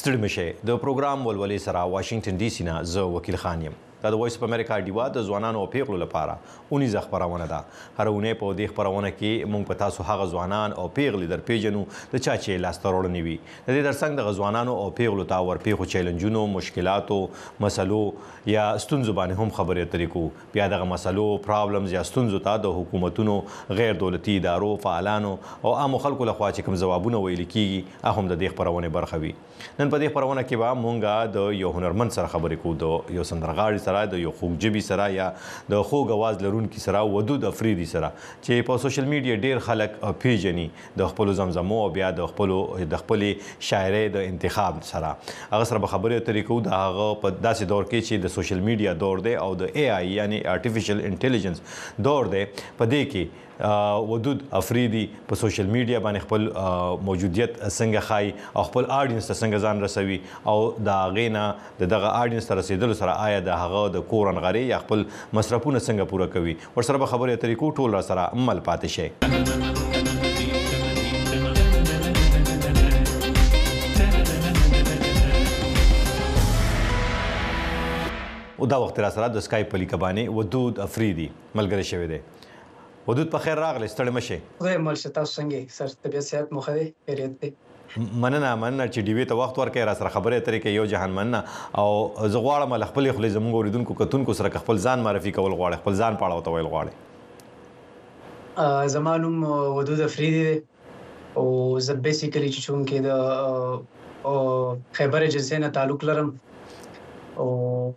ستړي مشه د پروګرام ولولې سره واشنگټن ډي سي نه زه وکیل خان یم دا د وایس اف امریکا ډیوا د ځوانانو او پیغلو لپاره اونیزه خبرونه ده هر اونۍ په دې خبرونه کې موږ په تاسو هغه ځوانان او پیغلې در پیژنو د چا چې لاسته راوړنې وي د دې ترڅنګ د ځوانانو او پیغلو ته ورپېښو چیلنجونو مشکلاتو مسلو یا ستونزو باندې هم خبرې اترې کوو بیا دغه مسلو پرابلمز یا ستونزو ته د حکومتونو غیر دولتي ادارو فعالانو او عامو خلکو لخوا چې کوم ځوابونه ویل کېږي هغه هم د دې خبرونې برخه وي نن په دې خبرونه کې به مونږ د یو هنرمند سره خبرې کوو د یو سندرغاړي سره د یو خوږ ژبې سره یا د خوږ اواز لرونکي سره ودود افریدي سره چې په سوشل میډیا ډیر خلک پیژني د خپلو زمزمو او بیا د خپلې شاعرۍ د انتخاب سره هغه سره به خبرې اترې کوو د هغه په داسې دور کې چې د سوشل میډیا دور دی او د اي آی یعنی آرټیفیشل انټیلیجنس دور دی په دې کې ودود افریدي په سوشل میډیا باندې خپل موجودیت څنګه ښایي او خپل آډینس ته څنګه ځان رسوي او د هغې نه دغه آډینس ته رسېدلو سره آیا د هغه د کور انغارې یا خپل مصرفونه څنګه پوره کوي ورسره به خبرې اترې کوو ټول راسره مل پاتې شئ او دا وخت راسره د سکایپ په لیکه باندې ودود افریدي ملګری شوی دی ودود په خیر راغلی ستړی مه شئ خدای مل شه تاسو څنګه سر طبیعت صحت مو ښه دی خیریت دی مننه چې ډیوې ته وخت ورکړئ راسره خبرې اترې کوي یو جهان مننه او زه غواړم له خپلې خولې زموږ اورېدونکو کتونکو سره که خپل ځان معرفي کول غواړئ خپل ځان په اړه ورته ویل غواړئ زما نوم ودود افریدي دی او زه بیسیکلی چې چونکې د خیبر ایجنسۍ نه تعلق لرم او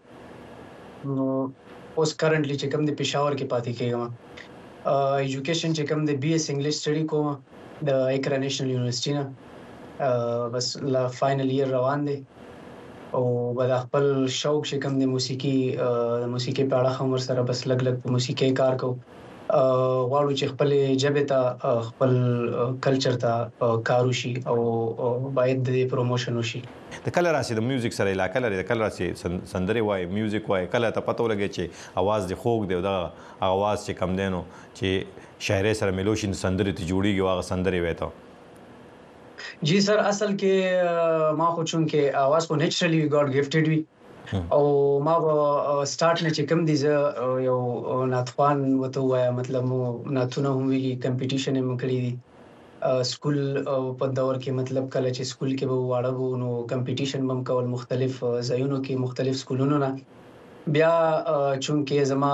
اوس کرنټلی چې کوم د پېښور کې پاتې کېږم ایجوکیشن چې کوم د بی ایس انګلیش سټډي کوم د اقرا نیشنل یونیورسيټي نه بس لا فائنل ایئر روان دی او بل خپل شوق چې کوم د موسیقي په اړه هم سره بس لګ په موسیقي کار کو غواړو چې خپل ژبه ته خپل کلچر ته کار وشي او باید د پروموشن وشي د کله راسي د میوزیک سره علاقه لري د کله راسي سندري وای میوزیک وای کله ته پته ولګي چې आवाज د خوږ دی دا आवाज چې کم دینو چې شاعري سره ملوشي سندري ته جوړیږي واغه سندري وته جی سر اصل کې ما خو چون کې आवाज کو نیچرلی گاډ گیفټډ وی او ما سٹارټ نه چې کوم دي یو ناتخوان وته وایا مطلب مو ناتونه هم وی کمپټیشن هم کړی دي سکول په دور کې مطلب کله چې سکول کې به واړو نو کمپټیشن بم کول مختلف ځایونو کې مختلف سکولونو نه بیا چونکه زما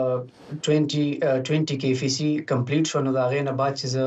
20 کې FEC کمپلیټ شو نو دا غي نه بعد چې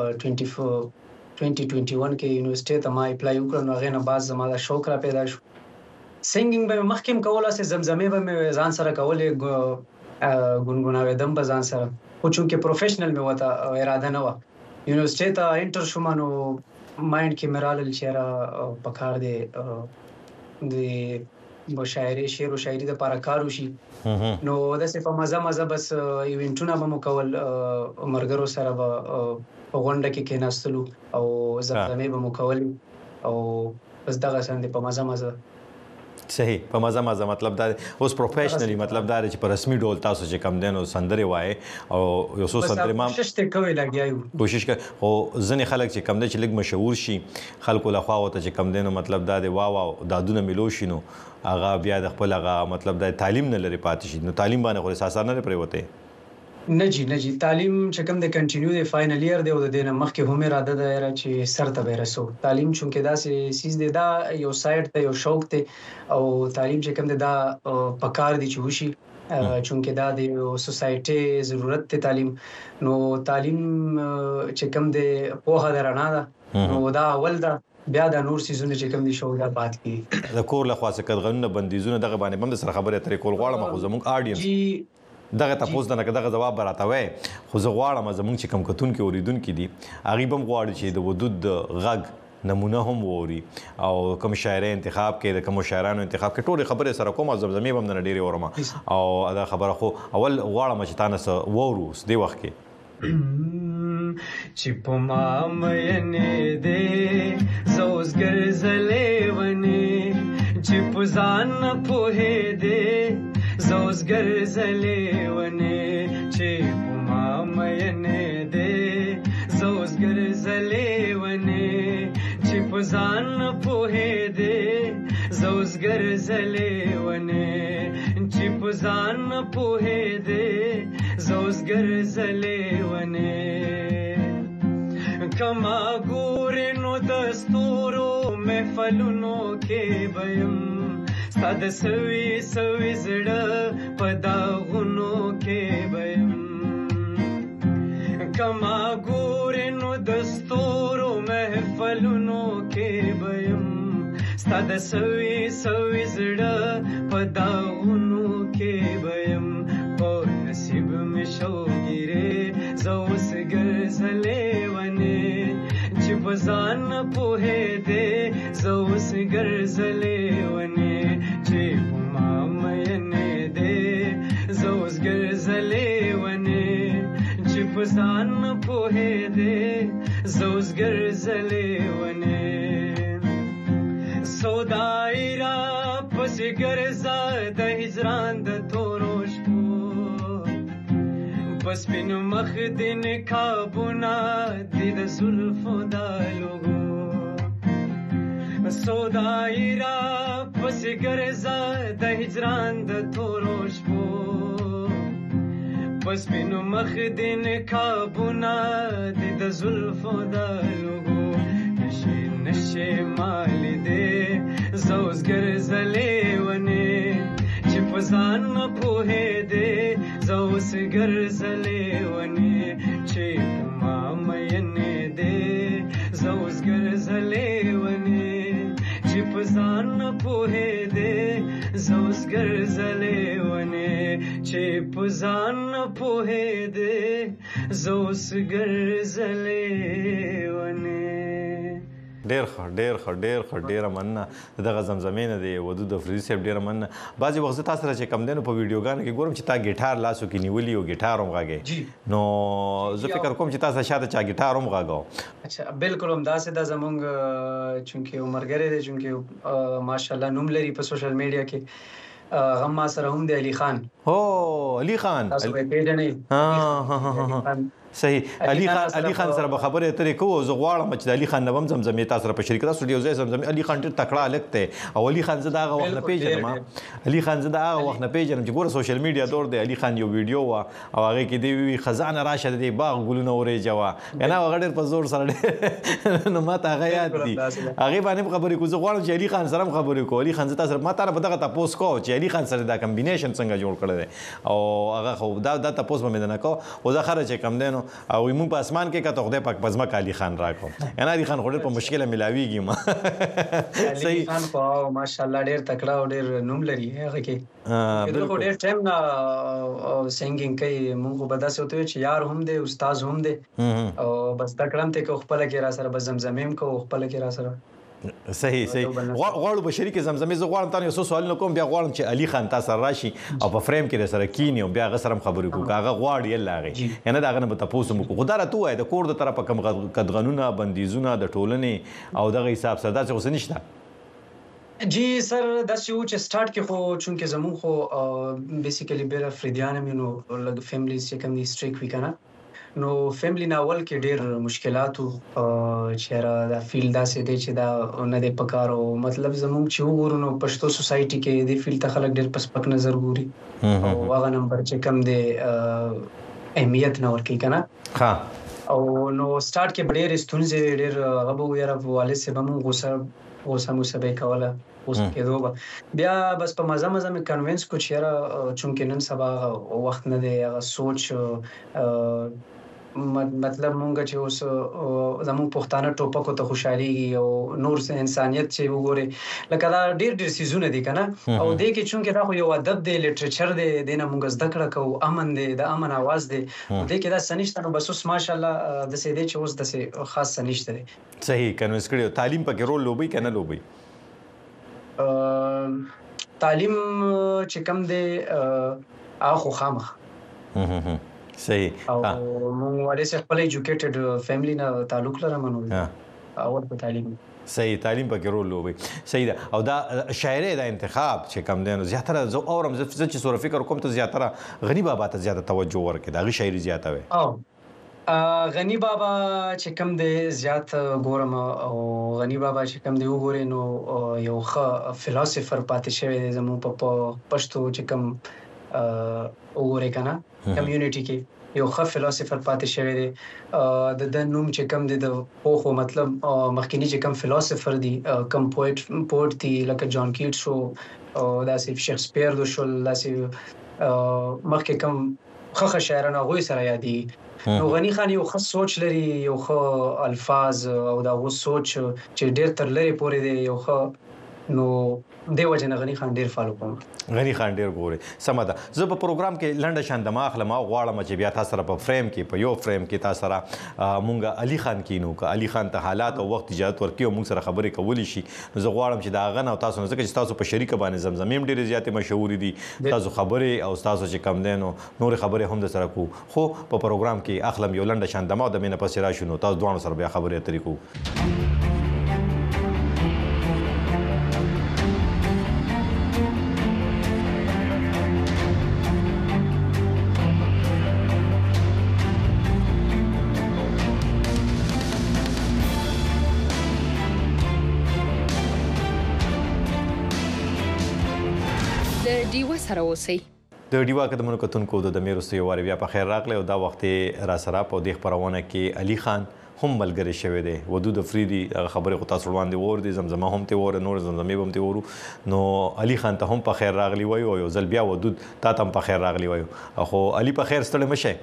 2021 کې یونیورسيټي ته ما اپلای وکړ نو غي نه بعد زما دا شوق را پیدا شو سنگینګ به مخکې کوله سه زمزمه به ځان سره کولې ګونګوناوې دم به ځان سره خو چونکه پروفیشنل مې وته اراده نه و یونیورسيټي ته انټر شوم نو مایند کې مرال چیرې پکار دی د شاعري شعر او شاعري د لپاره کار وشي نو داسې په مزه بس ایونټونه به مو کول مرګرو سره به غونډه کې کېناستلو او زمزمه به مو کول او بس دغه څنګه په مزه صحیح په مزه مطلب دا اوس پروفیشنلی مطلب دا چې په رسمي ډول تاسو چې کم دین او سندري وای او یو څو سندري ما کوشش ته کوي لګیایو کوشش او ځنې خلک چې کم دین چې لګ مشهور شي خلکو لخوا وته چې کم دین مطلب دا دی واو دادونه ملوشینو هغه بیا د خپل هغه مطلب دا تعلیم نه لري پاتې شي نو تعلیم باندې خو اساس نه پرې وته نه جی تعلیم چې کوم د کنټینیو د فائنل ایئر دی او د دینه مخکې هم اراده ده چې سر ته ورسو تعلیم چونکه دا سیس دی دا یو سایت ته یو شوق ته او تعلیم چې کوم دا پکار دی چې وشي چونکه دا د سوسایټي ضرورت ته تعلیم نو تعلیم چې کوم د پوهه درانه ده نو دا اول ده بیا د نور سيزونه چې کوم دي شو دا بات کی د کور له خاصه قانون بندیزونه دغه باندې بم سره خبره اترې کول غواړم خو زموږ آډینس دغه تاسو نه دغه جواب براتوي خو زه غواړم زموږ چې کم کتون کې اوریدونکو دي هغه بم غواړي چې د ودود غږ نمونه هم ووري او کوم شاعري انتخاب کې د کوم شاعرانو انتخاب کې ټول خبره سره کوم زمزمه بم نه ډیره ورما او دا خبره خو اول غواړم چې تاسو وورو دې وخت کې چې په ما مینه دې زوز ګرځلې ونی چې په ځان په دې زوز ګرځلې ونی چې په ما مینه دې زوز ګرځلې ونی چې په ځان په دې زوزګر زلیونه چې په ځان نه پوهېدې زوزګر زلیونه کما ګورې نو د ستورو محفلونو کې به یم ستا د سوي سوي زړه په داغونو کې به یم کما ګورې نو د ستورو محفلونو کې به یم ستا د سوي سوي زړه په داغونو کې به یم په نصیب مې شوګیرې زه اوس ګرځلې ونې چې په ځان نه پوهېدې زه اوس ګرځلې ونې چې په ما مینې دې زه اوس ګرځلې ونې چې په ځان نه پوهېدې زه اوس ګرځلې ونې سودای را پسې ګرځه د هجران د تورو شپو په سپینو مخ دې نقابونه دي د زلفو دا لوګو سودای را پسې ګرځه د هجران د تورو شپو په سپینو مخ دې نقابونه دي د زلفو دا لوګو نشي مالی دې زه اوس ګرځلې ونې چې په ځان نه پوهېدې زه اوس ګرځلې ونې چې په ما مینې دې زه اوس ګرځلې ونې چې په ځان نه پوهېدې زه اوس ګرځلې ونې چې په ځان نه پوهېدې زه اوس ګرځلې ونې ډېر ډېره مننه دغه زمزمې نه دی ودود افریدي صاحب ډېره مننه بعضې وخت زه تا سره چې کم دی نو په ویډیوګانو کې ګورم چې تا ګیټار لاسو کې نیولي او ګیټار هم غږی نو زه فکر کوم چې تا سره شاته چا ګیټار هم غږاو اچھا بالکل همداسې دا زمونږ چونکې عمرګری دی چونکې ماشاءالله نوم لري په سوشل میډیا کې هغه ما سره هم دی علي خان هو علي خان تاسو به پیژنئ صحیح علي خان سره به خبرې اترې کوو زه غواړم چې د علي خان نه به هم زمزمې تا سره په شریک تاسو یو ځای زمزمې علي خان ډېر تکړه هلک دی او علي خان زه د هغه وخت نه پېژنم علي خان زه د هغه وخت نه پېژنم چې ګوره سوشل میډیا دور دی علي خان یو ویډیو وه او هغې کې دی وی خزانه راشه د دې باغ ګلونه ورېجوه که نه هغه ډېر په زور سره نو ما ته هغه یاد دي هغې باندې هم خبرې کوو زه غواړم چې علي خان سره هم خبرې کوو علي خان زه تا سره ما تا نه به دغه تپوس کوو چې علي خان سره دا کمبینیشن څنګه جوړ کړی دی او هغه خو دا تپوس به مې نه کوو خو زه خره چې کم دی نو او موږ په اسمان کې کته خدای پاک په ځمکه علي خان راکړو یعنې علي خان خو ډېر په مشکله ملاویږي ما علي خان خو ماشاءالله ډېر تکړه او ډېر نوم لري هغه کې دغه خو ډېر ټایم نه سنګینګ کوي موږ خو به داسې ورته وایو چې یار هم دی استاد هم دی او بس تکړه هم دی که خپله کې را سره بس زمزمې هم کوو خپله کې را سره صحیح غواړو بشري کې زمزمې زه غواړم تا نه یو څو سوالونه کوم بیا غواړم چې علي خان تا سره راشي او په فریم کې سره کینی او بیا هغه سره هم خبرې کوو که هغه غواړي یله هغې یعنې د هغه نه به تپوس هم وکړو خو دا راته ووایه د کور د طرفه کوم قدغنونه بندیزونه د ټولنې او دغه حساب سره داسې خو څه نشته جی سر داسې و چې سټارټ کې خو چونکې زمونږ خو بیسیکلی بیر افریدیان هم یو نو لږ فیملیز چې کوم دي سټریک وي که نه نو فیملی ناول کې ډېر مشکلات وو چې یاره دا فیل داسې دی چې دا نه دی پکار او مطلب زمونږ چې وګورو نو پښتو سوسایټي کې دې فیل ته خلک ډېر په سپک نظر ګوري او هغه نمبر چې کم دی اهمیت نه ورکوي که نه او نو سټارټ کې ډېرې ستونزې ډېر هغه به وو یاره والد صاحب هم غوسه موسه به یې کوله غوسه کېدو به بیا بس په مزه مې کنوینس کو چې یاره چونکې نن سبا وخت نه دی هغه سوچ مطلب مونږ چې اوس زموږ پښتانه ټوپکو ته خوشحالېږي او نور انسانیت چې وګورې لکه دا ډېر څیزونه دي که نه او دې کې چونکې دا خو یو ادب دی لټریچر دی دې نه مونږ زده کړه کوو امن دی د امن اواز دی دې کې دا څه نشته نو بس اوس ماشاءالله داسې دی چې اوس داسې خاص څه نشته دی صحیح کنوینس کړی تعلیم پکې رول لوبوي که نه لوبوي تعلیم چې کم دی هغه خو خامخ صحیح او مونږ والد صاحب خپل ایجوکیټډ فیملی نه تعلق لرم نو اول په تعلیم صحیح تعلیم پکې رول لوبوي صحیح ده او دا شاعرۍ دا انتخاب چې کم دی نو زیاتره زه اورم زه چې سوره فکر کوم ته زیاتره غني بابا ته زیاته توجه ورکړې د هغې شاعري زیاته وی غنی بابا چې کوم دی زیات ګورم او غنی بابا چې کوم دی وګورئ نو یو ښه فلسفر پاتې شوی دی زموږ په پښتو چې کوم وګورئ که نه کمیونټي کې یو ښه فلسفر پاتې شوی دی. د نوم چې کوم دی د پوخو مطلب مخکینی چې کوم فلسفر دی کوم پوئټ دی لکه جان کیټس شو او داسې شکسپیر دو شول داسې مخکې کوم ښه شاعران هغوی سره یادېږي. نو غنی خان یو ښه سوچ لري یو ښه الفاظ او د هغو سوچ چې ډېر تر لرې پورې دی یو ښه نو دې وجې نه غنی خان ډېر فالو کوم. غنی خان ډېر ګوري. سمه ده. زه په پروګرام کې لنډه شان دمه اخلم او غواړم چې بیا تاسو سره په فریم کې په یو فریم کې تاسو سره مونږ علي خان کینو که علي خان ته حالات او وخت اجازه ورکړي او مونږ سره خبرې کولی شي. نو زه غواړم چې دا هغه نه تاسو نه ځکه چې تاسو په شریکه باندې زمزمې هم ډېرې زیاتې مشهورې دي تاسو خبرې او تاسو چې کم دی نو نورې خبرې هم درسره کوو خو په پروګرام کې اخلم یو لنډه شان دمه او د مې نه پسې راشو نو تاسو دواړو سره بیا خبرې اترې کوو. ډیوه سره اوسئ. د ډیوه قدمونو کتونکو د دمې وروسته یو وارې بیا په خیر راغلی او دا وخت یې را سره په دې خپرونه کې علي خان هم ملګری شوی دی. ودود افریدي هغه خبرې خو تاسو وړاندې واورئ زمزمه هم ترې واورئ نور زمزمې به هم ترې واورو نو علي خان ته هم په خیر راغلی وایو او یو ځل بیا ودود تا ته هم په خیر راغلی وایو. خو علي په خیر ستړی مه شئ.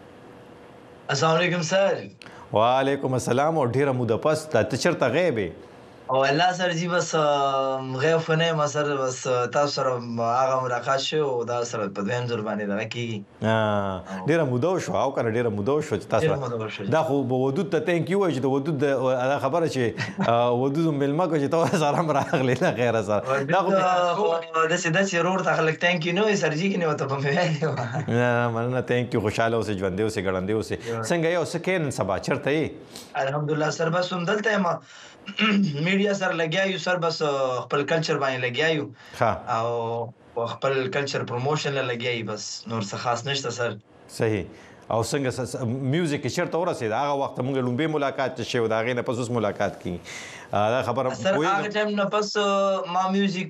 السلام علیکم سر. وعلیکم السلام او ډېره موده پس ته چېرته غیب یې؟ او الله سر جی بس غیب خو نه یم سر بس تاسو سره هغه ملاقات شو او دا سره په دویم ځل باندې دغه کېږي. ډېره موده وشوه او که نه ډېره موده وشوه چې تاسو دا خو به ودود ته تینک یو وایي چې د ودود دا خبره چې ودود مېلمه کړو چې ته سره هم راغلې نه خیره سره دا خو داسې ورور ته خلک تینک یو نه وایي سر جي کې نه ورته به مې ویلې وه. نه مننه تینک یو خوشحاله اوسې ژوندی اوسې ګړندی اوسې. څنګه یې څه کوې نن سبا چېرته یې؟ الحمدلله سر بس همدلته یم میډیا سره لګیا یو سر بس خپل کلچر باندې لګیا یو او خپل کلچر پروموشن لګیا یو بس نور څه خاص نشته سر. صحیح. او څنګه میوزیک کې چېرته ورسېد هغه وخت موږ لومبۍ ملاقات چې شوی د هغې نه پس اوس ملاقات کېږي دا خبره سر هغه ټایم نه پس ما میوزیک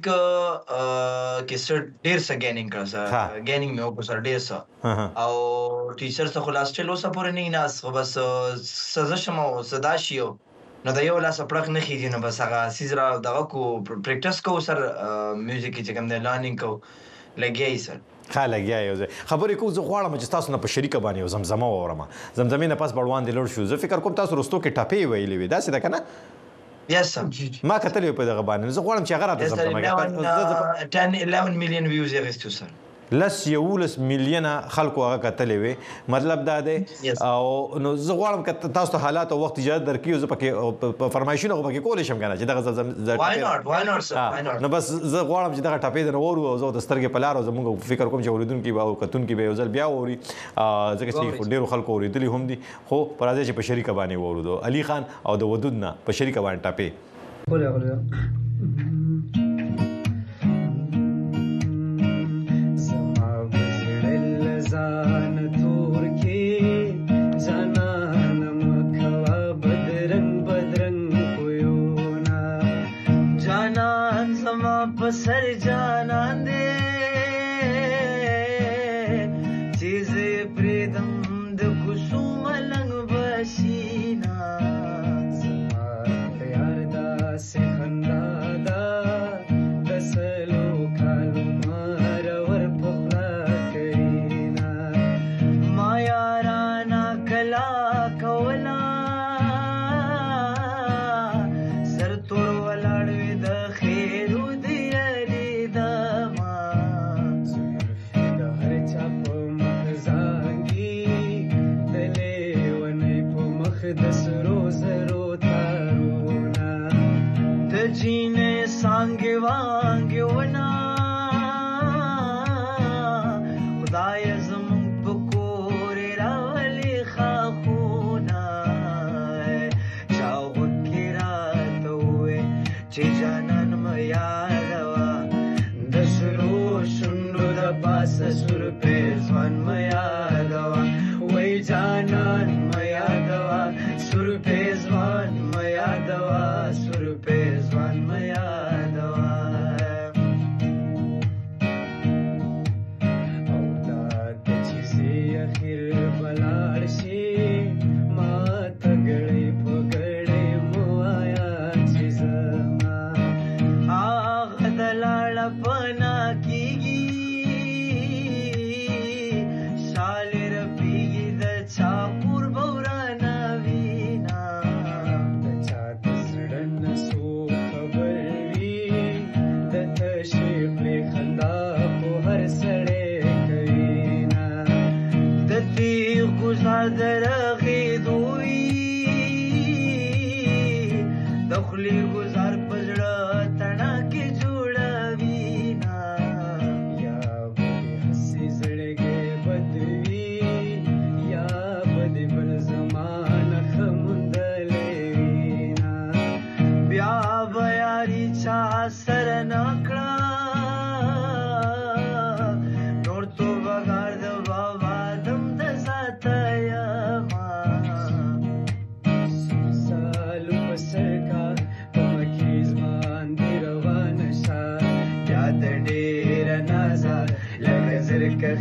کې سر ډېر څه ګینینګ کړه سر ګینینګ مې وکړو سر ډېر څه او ټیچر څه خو لا سټیل اوسه پورې نه ناست خو بس څه زه شم او څه دا شي نو د یو لاس پړق نه خېږي نو بس هغه سیز را دغه کو پریکټس کوو سر میوزیک کې چې کوم دی لرنینګ کوو لګیا یې سر. ښه لګیا یې خبرې کوو. زه غواړم چې تاسو نه په شریکه باندې یو زمزمه واورم. زمزمې نه پس به وړاندې لوړ شو. زه فکر کوم تاسو رستو کې ټپې ویلې وې داسې ده که نه؟ یس سر ما کتلی په دغه باندې. زه غواړم چې هغه راته زمزمه 10-11 میلیون ویوز یې اخیستو سر. 11 میلیونه خلکو هغه کتلی وې مطلب دا دی او نو زه غواړم که تاسو ته حالات او وخت اجازه درکړي زه پکې فرمایشونه خو پکې کولی شم که نه چې دغه نو بس زه غواړم چې دغه ټپې درنه واورو او زه د سترګې په لار او زموږ فکر کوم چې اورېدونکي به او کتونکي به یو ځل بیا واوري ځکه چې ډېرو خلکو اورېدلي هم دي خو په راځئ چې په شریکه باندې واورو د علي خان او د ودود نه په شریکه باندې ټپې. سر جانان دے چیزیں پریدم د کوسو ملنګ بشینا زما یار دا سخندا دا دسلو کالو مار ور پخلا کرینا ما یارانا کلا کولا سر تور ولاړ د خیرو د سرو زرو تارونه د جینې سانګې وانګې ونا خدای زمونږ په کورې راولي خاخونه چا غوږ راته ووې چې جانان مه یادوه د سرو شونډو د پاسه سور پېزوان مه یادوه وایي جانان مه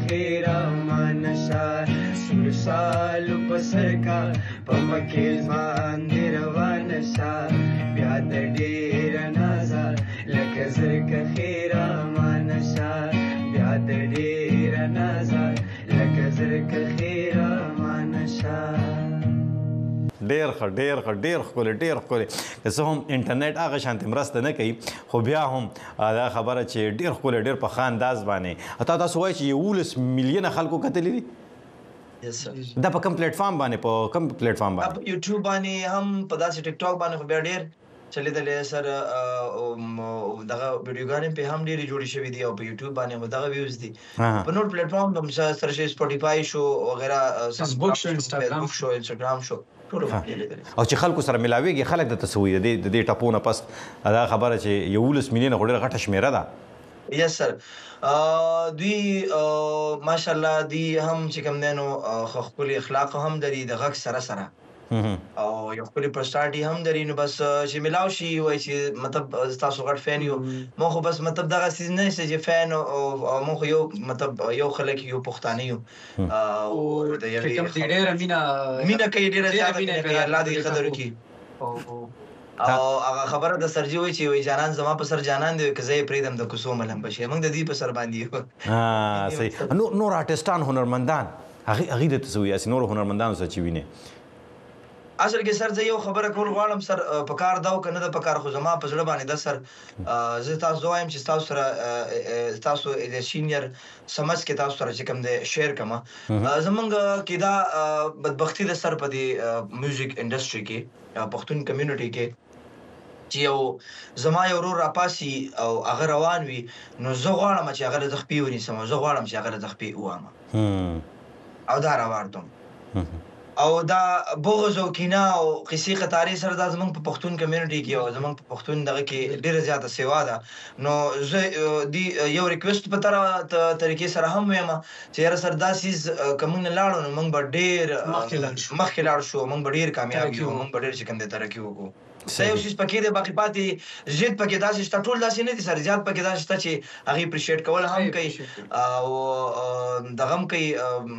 خیره مانشا سور سالو پسر کا پمکیل باندې روان شه بیا د ډیر نازا لکه زرکه خیره مانشا بیا د ډیر نازا لکه زرکه خیره مانشا. ډېر ښکلی که څه هم انټرنیټ هغه شانتې مرسته نه کوي خو بیا هم دا خبره چې ډېر ښکلی ډېر په ښه انداز باندې تاسو وایئ چې 11 میلیونه خلکو کتلی دي دا په کوم پلیټ فارم باندې یوټیوب باندې هم په داسې ټیک ټاک باندې خو بیا ډېر چلیدلې سر دغه ویډیوګانې په هم ډېرې جوړې شوې دي او په یوټیوب باندې خو دغه ویوز دي په نور پلیټ فارم هم سره شي سپوټیفای شو وغیره فیسبوک شو انستاګرام شو او چې خلکو سره ملاویږي خلک د تسوي د دې ټاپونه پس دا خبره چې 11 میلیونه خو ډېره غټه شمیره ده. یس سر دوی ماشاءالله دی هم چې کوم دی نو ښکلي اخلاق هم لري د غږ سره او یو خپل پرسټارټي هم درې نو بس چې ملاو شي وای چې مطلب تاسو غټ فین یو مو خو بس مطلب دغه سیز نه چې فین او مو خو یو مطلب یو خلک یو پښتانه یو او د یو ډېر مینا کوي ډېر زیات مینا کوي الله دې قدر وکړي او هغه خبره د سرجی وای چې وای جانان زما په سر جانان دی که زه پریدم د کوسو ملم بشي موږ د دې په سر باندې یو صحیح نور آرټستان هنرمندان هغه د تسوي اس نور هنرمندانو سره چې ویني اصل کې سر زه یو خبره کول غواړم سر په کار داو کنه د پکار خو زما په ځړ باندې د سر زه تاسو وایم چې تاسو سره تاسو د سینیئر سمج کې تاسو سره چې کوم د شیر کما زمونږ کې دا بدبختی د سر په دی میوزیک انډستری کې پښتون کمیونټي کې چې یو زما یو ورور راپاسي او هغه روان وي نو زه غواړم چې هغه د خپې ونیسم زه غواړم چې هغه د خپې وامه او دا راوړم او دا بغض او کینه او قصې قطاري سره د زمونږ په پښتون کمیونټي کې او زمونږ په پښتون دغه کې ډیره زیاته سیوا ده نو زه دی یو ریکوست په طریقې سره هم وایم چې یاره سر داسې کوم نه لاړو نو موږ به ډیر مخکې لاړ شو موږ به ډیر کامیاب یو موږ به ډیر چې کوم د ترقی وکړو سه یو شیز پکې د باقي پاتې زیات پکې داسې شته ټول داسې نه دي سر زیات پکې داسې شته چې هغه اپریشیټ کول هم کوي او دغه هم کوي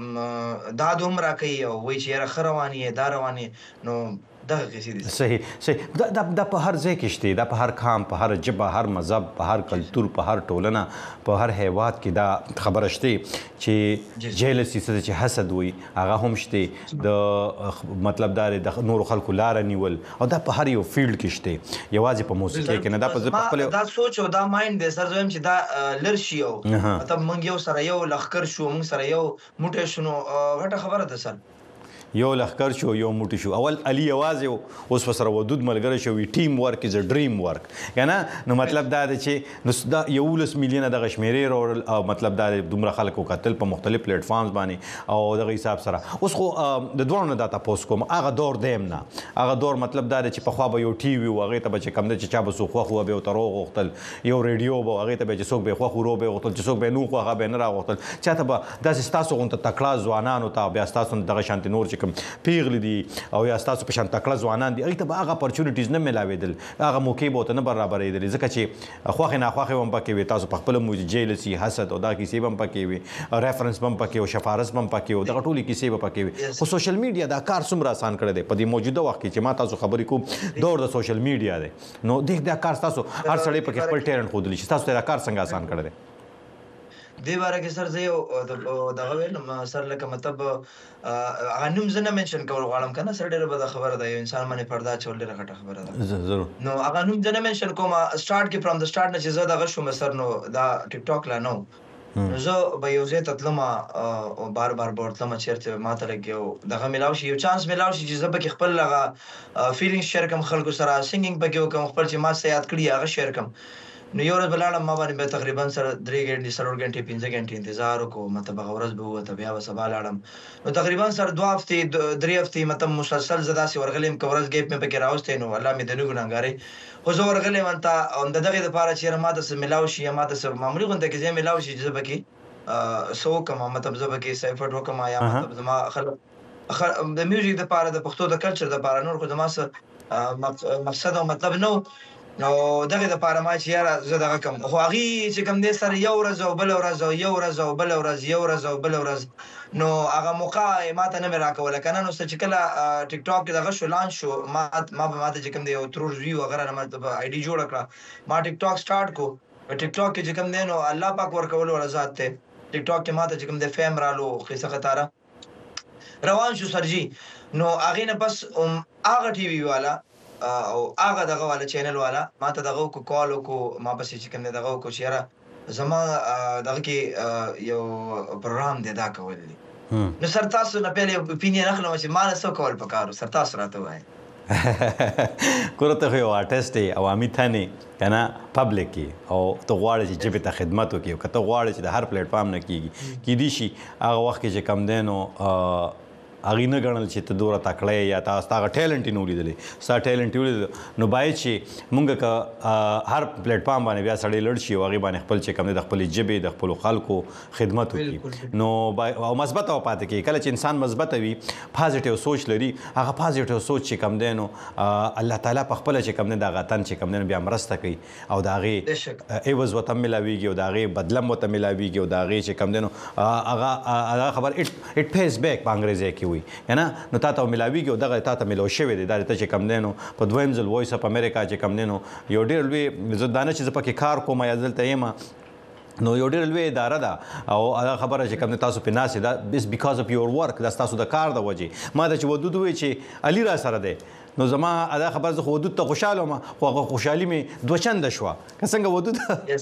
دا دومره کوي او وایي چې یاره ښه روانې دا روانې نو دغه کیسې دي صحیح دا په هر ځای کې شته دا په هر قام په هر ژبه هر مذهب په هر کلتور په هر ټولنه په هر هیواد کې دا خبره شته چې جیلسي څه چې حسد وي هغه هم شته د مطلب دا د نور خلکو لار نیول او دا په هر یو فیلډ کې شته یوازې په موسیقي کې نه دا په خپل دا سوچ او دا مایند د سر زویم چې دا لرشي او مطلب موږ یو سره یو لخر شو موږ سره یو موټه شنو غټه خبره ده سر یو لخر شو یو موټی شو اول علي یوازې اوس سره ودود ملګری شو ټیم ورک از ا ډریم ورک کنه نو مطلب دا دی چې نو دا 11 میلیونه د غشمیرې او مطلب دا دومره خلکو قتل په مختلف پلیټ فارمز باندې او دغه حساب سره اوس خو د دوه نه داتا پوسټ کوم هغه دور دیم نه هغه دور مطلب دا دی چې په خوا به یو ټي وي هغه ته به چې کم د چا به سو خو به تر غوښتل یو ریډیو به هغه ته به چې څوک به خو رو به غوښتل چې څوک به نو خو هغه به نه راغوښتل چاته به داسې تاسو غونته تکړه ځوانانو ته بیا تاسو دغه شانتي نور چې پیغلی دي او یا تاسو په شان تکړه ځوانان دي هغه ته هغه اپورچونټیز نه ملاویدل هغه موقع به نه برابرېدل ځکه چې خوخه نه خوخه هم پکې وي تاسو په خپل مو جیلسي حسد او دا کیسې هم پکې وي ریفرنس هم پکې او شفارس هم پکې او دا ټولې کیسې به پکې وي خو سوشل میډیا دا کار څومره آسان کړی دی په دې موجوده وخت کې چې ما تاسو خبرې کوم دور د سوشل میډیا دی نو دا کار تاسو هر سړی پکې خپل ټیلنټ خودلی شي تاسو دا کار څنګه آسان کړی دی دې باره کې سر زه یو دغه ویل سر لکه مطلب هغه نوم زه نه منشن کول غواړم که نه سر ډېره بده خبره ده یو انسان باندې پرده اچول ډېره غټه خبره ده نو هغه نوم زه نه منشن کوم سټارټ کې فرام د سټارټ نه چې زه دغه شوم سر نو دا ټیک ټاک لا نه نو زه به یو ځای ته تلم بار به ورتلم چېرته ما ته لږ یو دغه میلاو شي یو چانس میلاو شي چې زه پکې خپل هغه فیلینګس شیر کړم خلکو سره سینګینګ پکې وکړم خپل چې ما څه یاد کړي هغه شیر کړم نو یو ورځ بلاړم ما باندې به تقریبا سره 3 غنټې 4 غنټې 5 غنټې انتظار وکړو مطلب هغه ورځ به وته بیا به سبا لاړم نو تقریبا سره 2 هفتې 3 هفتې مطلب مسلسل زدا سي ورغلم که ورځ ګیپ مې پکې راوستې نو الله مې د نو ګناګارې خو زه ورغلم انت هم دغه لپاره چې ما د ملاو شي ما د معمولی غونډه کې زه ملاو شي چې پکې سو کما مطلب زه پکې سایفټ وکما یا مطلب زما خلک د میوزیک لپاره د پښتو د کلچر لپاره نور خو زما مقصد او مطلب نو نو دغه د پاره ما چې یاره زه دغه کوم خو هغې چې کوم دی سره یو ورځ او بله ورځ او یو ورځ او بله ورځ یو ورځ او بله ورځ نو هغه موقع ما ته نه مې راکوله که نه نو چې کله ټیک ټاک کې دغه شو لانچ شو ما ته چې کوم دی یو ترور زوی وغیره نه ما آی ډي جوړه کړه ما ټیک ټاک سټارټ کو په ټیک ټاک کې چې کوم دی نو الله پاک ورکولو والا ذات دی ټیک ټاک کې ما ته چې کوم دی فیم رالو خیسه خطاره روان شو سرجي نو هغې نه پس هغه ټي وي والا او هغه دغه والا چینل والا ما ته دغه وکړو کال وکړو ما پسې چې کوم دی دغه وکړو چې یاره زما دغه کې یو پروګرام دی دا کول دي نو سر تاسو نه پهلې اپینین اخلم چې ما نه څه کول پکار سر تاسو راته وایي ګوره ته خو یو آرټسټ یې عوامي تن یې که نه پبلک یې او ته غواړې چې ژبې ته خدمت وکړې او که ته غواړې چې د هر پلیټ فارم نه کېږي کیدای شي هغه وخت کې چې کم دی نو هغې نه ګڼل چې ته دومره تکړه یې یا تا هغه ټیلنټ یې نه ولیدلی ستا ټیلنټ یې ولیدل نو باید چې مونږ که هر پلیټ فارم باندې بیا سړی لړ شي او هغې باندې خپل چې کوم دی د خپلې ژبې د خپلو خلکو خدمت وکړي نو او مثبته وپاتې کړي کله چې انسان مثبته وي پازیټیو سوچ لري هغه پازیټیو سوچ چې کوم دی نو الله تعالی په خپله چې کوم دی د هغه تن چې کوم دی نو بیا مرسته کوي او د هغې عوض ورته میلاویږي او د هغې بدلم ورته میلاویږي او د هغې چې کوم دی نو هغه خبر اټ پیس بیک په انګریزي کې که نه نو تا ته میلاویږي او دغه تا ته میلاو شوی دی دا ته چې کم دی نو په دویم ځل وایس اف امریکا چې کم دی نو یو ډېر لوی زه دا نه چې زه پکې کار کوم یا دلته یم نو یو ډېر لوی اداره ده او هغه خبره چې کوم دی تاسو پې ناست دا بس بیکاز اف یور ورک دا ستاسو د کار د وجې ما ته چې ودود ووایي چې علي را سره دی نو زما دا خبر زه خو ودود ته خوشحاله وم خو هغه خوشحالي مې دوه چنده شوه که څنګه ودود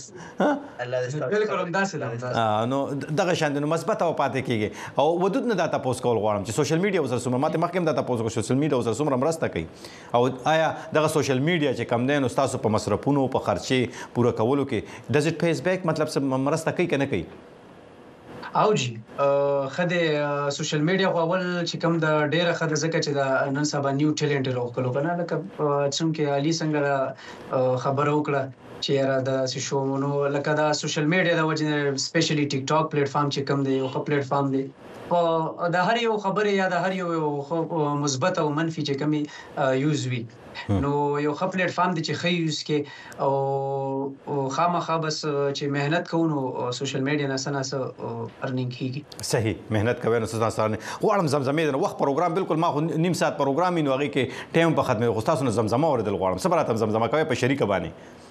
نو دغه شان دی نو مثبته وپاتې کېږي او ودود نه دا تپوس کول غواړم چې سوشل میډیا ورسره څومره ما ته مخکې هم دا تپوس وکړو سوشل میډیا ورسره څومره مرسته کوي او آیا دغه سوشل میډیا چې کم دی نو ستاسو په مصرفونو په خرچې پوره کولو کې ډز اټ پیس بیک مطلب مرسته کوي که نه کوي او جی خدای سوشل میډیا خو اول چې کوم د ډیره خدای ځکه چې د نن سبا نیو ټیلنټ راوکلو کنه لکه څنګه علي څنګه خبر وکړه چې یاره د شو نو لکه دا سوشل میډیا د وجه سپیشلی ټیک ټاک پلیټ فارم چې کوم دی یو ښه پلیټ فارم دی د هر یو خبرې یا د هر یو مثبت او منفي چې کومي یوز وي نو یو ښه پلیټ فارم دی چې ښه یوز کې او خامخا بس چې مهنت کوو نو سوشل میډیا نه څه نه څه ارنینګ کېږي صحیح مهنت کوئ نو څه نه څه غواړم زمزمې د وخت پروګرام بالکل ما خو نیم ساعت پروګرام وي نو هغې کې ټایم په ختمېدو خو ستاسو نه زمزمه اورېدل غواړم څه به راته زمزمه کوئ په شریکه باندې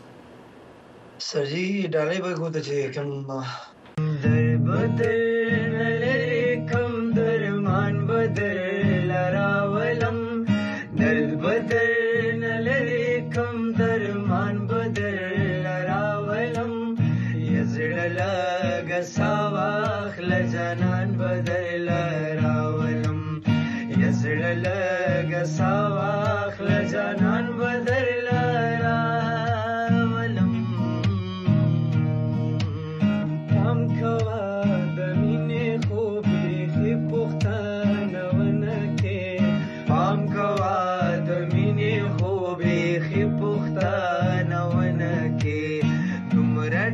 سرجي ډالۍ به کوو ته چې کوم در بدر نلري کم درمان بدر لراولم درد بدر نلري کم درمان بدر لراولم یزړه لګ ساواخل جنان بدر لراولم یزړه لګ ساواخل جنان بدر لراولم پام کوا د مینې خوبې خې پختانه ونکې پام کوا د مینې خوبې خې پختانه ونکې دومره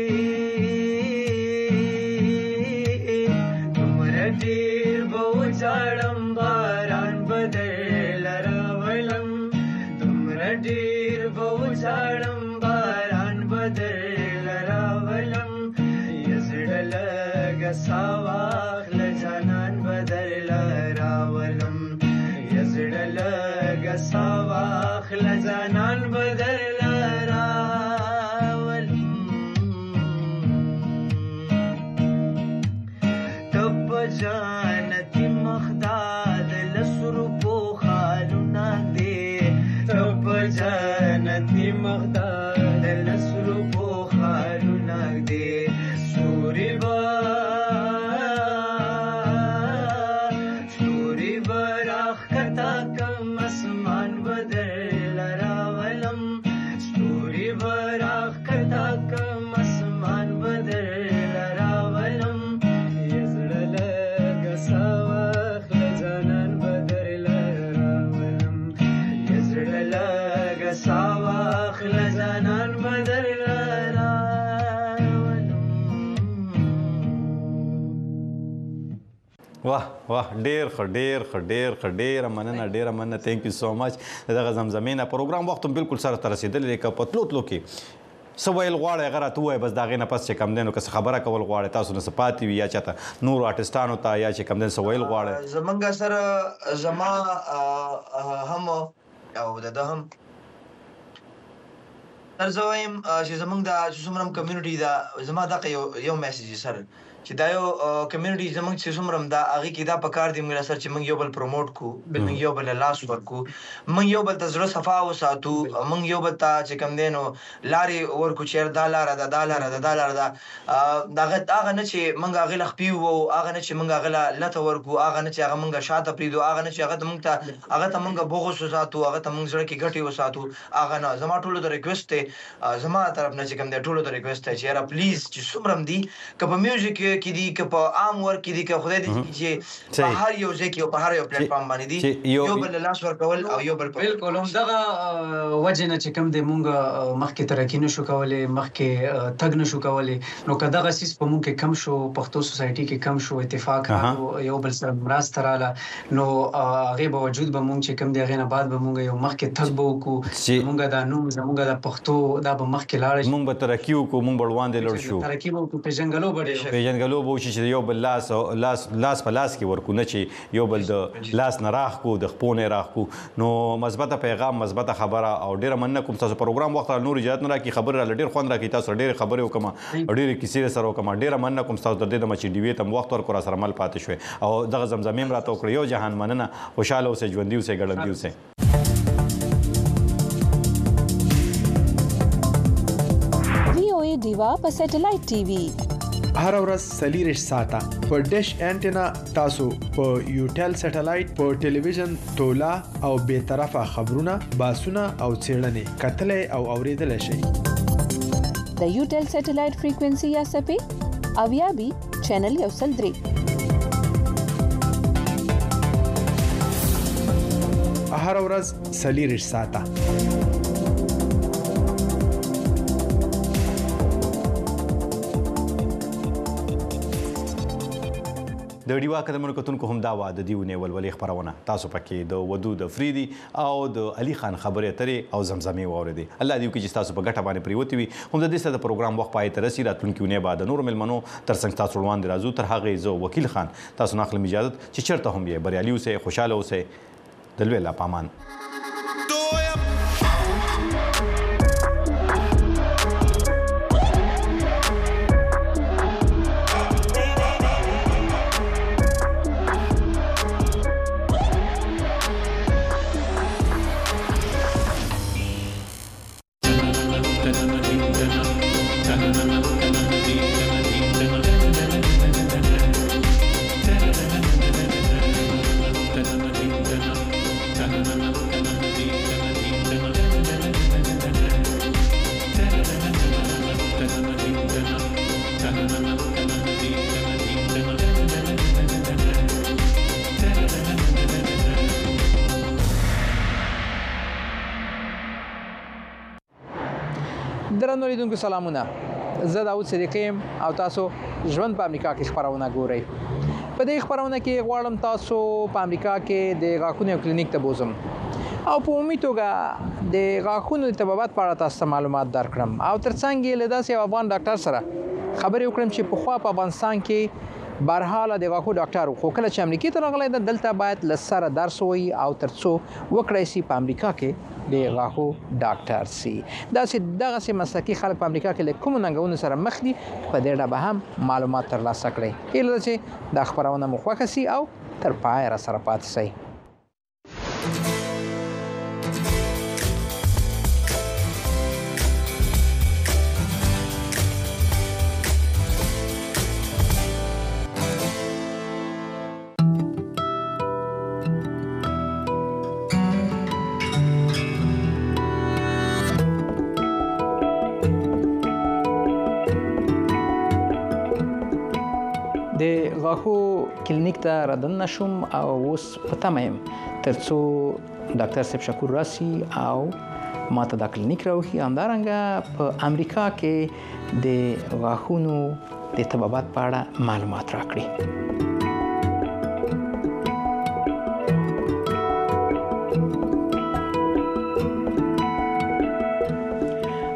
ډېر به وچاړم باران بدر لراولم دومره ډېر به وچاړم باران بدر لراولم یزړه لګ ساواخل جانان بدر لراولم یزړه لګ ساواخل جانان بدر لراولم تب جانتی مخداد لسرو پوخالونا دے تب جانتی مخداد لسرو پوخالونا دے سوری براخ کتا کم اسمان بدر لراولم سوری براخ کتا کم اسمان بدر لراولم یزړه لګ ساواخل جانان بدر لراولم یزړه لګ ساواخل واه ډېر مننه ثانک یو سو مچ دغه زمزمې نه پروګرام وخت هم بالکل سره ته رسېدلی دی که په تلو کې څه ویل غواړئ هغه راته ووایه بس د هغې نه پس چې کم دی نو که څه خبره کول غواړئ تاسو نه څه پاتې وي یا چاته نورو آرټسټانو ته یا چې کم دی څه ویل غواړئ زمونږ سره زما هم او د ده هم سر زه وایم چې زمونږ دا چې څومره هم کمیونټي ده زما دغه یو میسیج سر چې دا یو کمیونټي زمونږ چې څومره هم ده هغې کې دا پکار دی موږ سره چې موږ یو بل پروموټ کړو موږ یو بل لاس ورکړو موږ یو بل ته زړه صفا وساتو موږ یو بل ته چې کوم دی نو لارې ورکړو چې دا لاره ده دا لاره ده دا لاره ده هغه نه چې موږ هغې له خپې ووو هغه نه چې موږ هغې له لته ورکړو هغه نه چې هغه موږ شاته پرېږدو هغه نه چې هغه ته موږ بغض وساتو هغه ته موږ زړه کې ګټې وساتو هغه نه زما ټولو ته ریکویسټ دی زما طرف نه چې کوم دی ټولو ته ریکویسټ دی چې یاره پلیز چې څومره هم دي که په میوزیک کې دي که په عام ورک کې دي که خدای دې چې په هر یو ځای کې او په هر یو پلیټ فارم باندې دي یو بل لاس ورکول او یو بل بالکل همدغه وجې نه چې کوم دی مونږ مخکې ترقي نشو کولی مخکې تګ نشو کولی نو که دغه څیز په مونږ کې کم شو پښتو سوسایټي کې کم شو اتفاق راغلو یو بل سره مرسته راغله نو هغې باوجود به مونږ چې کوم دی هغې نه بعد به مونږ یو مخکې تګ به وکړو مونږ دا نوم زمونږ د پښتو دا به مخکې لاړه شي مونږ به ترقي وکړو مونږ به وړاندې لوړ شو ترقي به وکړو پېژنګلو به ډېر پېژنګلو به وشي چې یو بل لاس په لاس کې ورکو نه چې یو بل د لاس نه راښکو د خپو نه راښکو نو مثبته پیغام مثبته خبره او ډېره مننه کوم تاسو پروګرام وخت را نور اجازت نه راکړي خبرې راله ډېر خوند راکړي تاسو ډېرې خبرې وکړم او ډېرې کیسې سره وکړم ډېره مننه کوم تاسو تر دې دمه چې ډیوې ته م وخت ورکړو را سره مل پاتې شوې او دغه زمزمې م راته وکړه یو جهان مننه خوشحاله اوسئ ژوندي اوسئ ګړندي اوسئ VOA ډیوا په سټلایټ ټي وي هر ورځ 40 ساعته په ډیش انټینا تاسو په یوټل سټلایټ په ټلویزیون تولا او به طرفه خبرونه باسونه او څېړنې کتلې او اوریدل شي د یوټل سټلایټ فریکوئنسي یا سپې او یا بي چینل یو سل درې هر ورځ 40 ساعته د ډیوا قدمونو کتونکو هم دا وه د دې ونې ولولې خپرونه تاسو پکې د ودود افریدي او د علي خان خبرې اترې او زمزمې واورېدې الله دې وکړي چې تاسو په ګټه باندې پرېوتې وي هم د دې سره د پروګرام وخت پای ته رسي راتلونکي اونۍ به د نورو مېلمنو تر څنګ تاسو وړاندې راځو تر هغې زه وکیل خان تاسو نه اخلم اجازت چې چېرته هم یې بریالي اوسئ خوشحاله اوسئ د لوی الله په امان درنو لیدونکو سلامونه زه داود صدیقی یم او تاسو ژوند په امریکا کې خپرونه ګورئ په دې خپرونه کې غواړم تاسو په امریکا کې د غاښونو یو کلینیک ته بوزم او په عمومي توګه د غاښونو د طبابت په اړه تاسو ته معلومات درکړم او ترڅنګ یې له داسې یو افغان ډاکټر سره خبرې وکړم چې پخوا په افغانستان کې بهرحاله د غاښو ډاکټر خو کله چې امریکې ته راغلی ده دلته باید له سره درس ووایي او تر څو وکړی سي په امریکا کې د غاښو ډاکټر سي دغسې مسلکي خلک په امریکا کې له کومو ننګونو سره مخ دي په دې اړه به هم معلومات ترلاسه کړئ هیله ده چې دا خپرونه مو خوښه سي او تر پایه راسره پاتې سئ د غاښو کلینیک ته رادننه شوم او اوس په تمه یم تر څو ډاکټر صاحب شکور راسي او ما ته دا کلینیک راوښي همدارنګه په امریکا کې د غاښونو د طبابت په اړه معلومات راکړي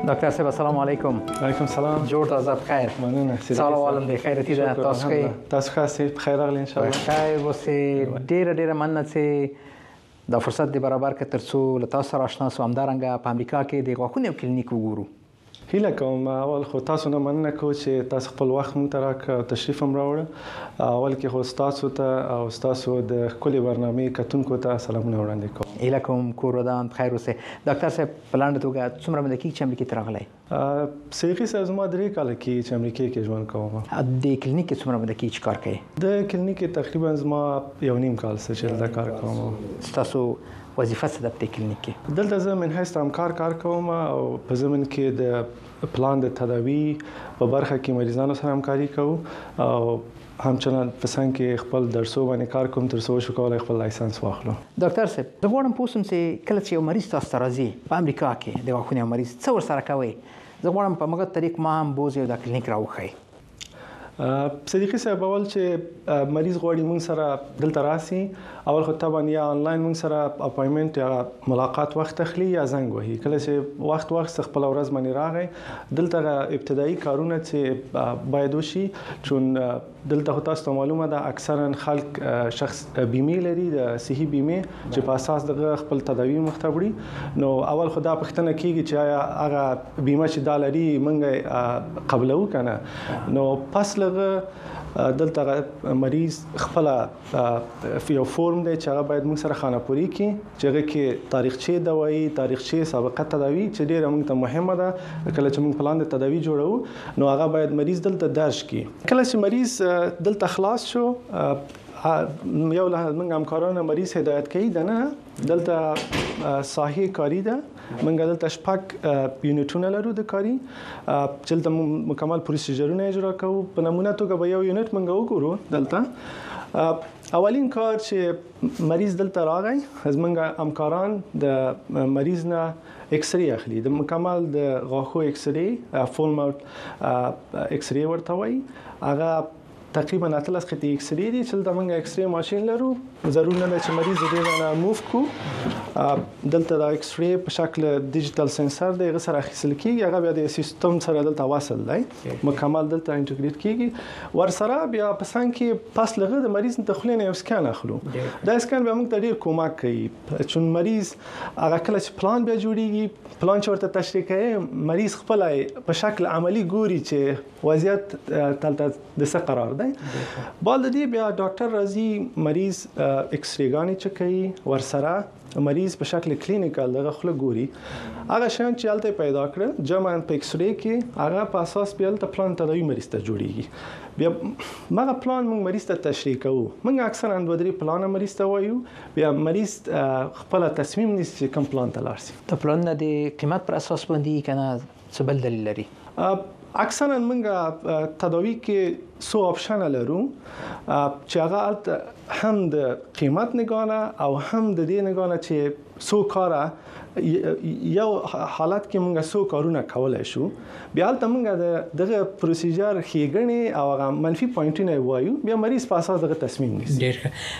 ډاکټر صاحب السلام علیکم. وعلیکم السلام. جوړ تازه بخیر. مننه. سلام علیکم خیرتی ده تاسو کې. تاسو ښه بخیر راغلی ان شاء الله. خیر اوسې ډیره مننه چې دا فرصت دی برابر کړ ترڅو له تاسو سره آشنا سو. همدارنګه په امریکا کې د غاښونو کلینیک وګورو. هیله کوم اول خو تاسو نه مننه کوم چې تاسو خپل وخت مونږ ته راکړ، تشریف هم راوړ. اول کې خو تاسو ته او تاسو د کلی برنامه کتونکو ته سلامونه وړاندې کوم. هیله کوم کور ودان بخیر اوسه. ډاکټر صاحب په لاندې توګه څومره مده کې چې امریکا ته راغلی؟ سیخي صاحب زما 3 کال کې چې امریکا کې ژوند کوم. د کلینیک کې څومره مده کې کار کوي؟ د کلینیک تقریبا زما 1.5 کال څخه چې کار کوم. تاسو وظیفه څه ده په کلینیک کې؟ دلته زه من حیث همکار کار کوم او په ضمن کې د پلان د تداوی په برخه کې مریضانو سره همکاري کوم او همچنان په څنګه کې خپل درسو باندې کار کوم تر څو شو کولای خپل لایسنس واخلم. ډاکټر صاحب زه غواړم پوښتنه چې کله چې یو مریض تاسو ته راځي په امریکا کې د غاښونو مریض څه ورسره کوي؟ زه غواړم په مګر طریق ما هم بوز یو د کلینیک راوخی. صدیقی صاحب اول چې مریض غواړي مونږ سره دلته راسي، اول خو طبعا یا آنلاین مونږ سره اپاینټمنت یا ملاقات وخت اخلي یا زنګ وهي. کله چې وخت خپل ورځ باندې راغی دلته ابتدایي کارونه چې باید وشي، چون دلته تاسو ته معلومه ده اکثرا خلک شخص بیمه لري د صحي بیمه چې په اساس دغه خپل تداوی مختبري. نو اول خو دا پوښتنه کیږي چې آیا هغه بیمه چې دا لري مونږ قبلو کنه. نو پس دلته مریض خپل یو فورم دی چې هغه باید موږ سره خانه‌پوري کړي چې هغه کې تاریخچه دوايي، تاریخچه سابقه تداوی چې ډیره موږ ته مهمه ده. کله چې موږ پلان د تداوی جوړو نو هغه باید مریض دلته درج کړي. کله چې مریض دلته خلاص شو یو له موږ همکارانو مریض هدایت کوي دنه دلته صحي کاری ده. موږ دلته شپږ یونټونه لرو د کاری چې دلته مکمل پروسیجرونه اجرا کوو. په نمونه توګه به یو یونټ موږ وګورو. دلته اولین کار چې مریض دلته راغی زموږ همکاران د مریض نه ایکس ری اخلي، د مکمل د غاښو ایکس ری فول ماوث ایکس ری ورته وایي. هغه تقریبا 13 خطي ایکس ری دي چې دلته موږ ایکس ری ماشين لرو. ضروري نه ده چې مریض دې نه موف کو. دلته د ایکس ری په شکل ډیجیټل سنسر دی غسر اخیستل کیږي، هغه بیا د سیستم سره دلته وصل دی، مکمل دلته انټیګریټ کیږي. ورسره بیا په څنګه کې پاس لغه د مریض د خلینو یو سکان اخلو. دا سکان به موږ ته ډیر کومک کوي چون مریض هغه کله چې پلان بیا جوړیږي، پلان چې ورته تشریح کوي مریض خپل په شکل عملی ګوري چې وضعیت تلته د څه قرار دی. بال دې بیا ډاکټر راځي مریض ایکس ریګانی چکوي، ورسره مریض په شکل کلینیکل دغه خله ګوري. هغه شان چې الته پیدا کړ جمع په ایکس ری کې هغه په اساس بیا الته پلان تداوی مریض ته جوړیږي. بیا مغه پلان موږ مریض ته تشریح کوو. موږ اکثرا 2-3 پلان مریض ته وایو، بیا مریض خپل تصمیم نیسي کوم پلان ته لاړ شي. ته پلان نه د قیمت پر اساس باندې کنه څه بل دلیل لري؟ اکثرا موږ تداوی کې سو آپشن لرو چې هغه هم د قیمت نگانه او هم د دې نگانه چې سو کاره یو حالت کې موږ سو کارونه کولای شو. بیا ته موږ دغه پروسیجر خېګنې او هغه منفي پوینټونه وایو، بیا مریض په اساس دغه تصمیم نیسي. ډیر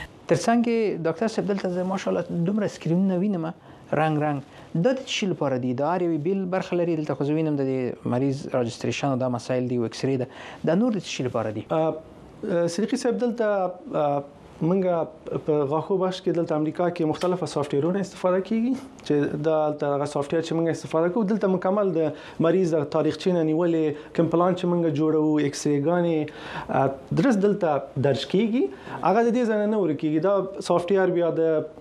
ترڅنګ ډاکټر صاحب دلته ماشاءالله دومره سکرینونه وینم رنگ د شي لپاره دي د اړ یو بیل برخه لري. دلته خو وینم د مریض رجستریشن او د مسایل دی او ایکس ری ده د نور د شي لپاره دي. صدیقی صاحب دلته منګه په غاښو بخش کې دلته امریکا کې مختلفه سافټویرونه استفاده کیږي چې دلته سافټویر چې موږ استفاده کوو دلته مکمل د مریض د تاریخچې نه نیولې کوم پلان چې موږ جوړو ایکس ری غانې درس دلته درج کیږي. هغه د دې ځنه نه ورکیږي. دا سافټویر بیا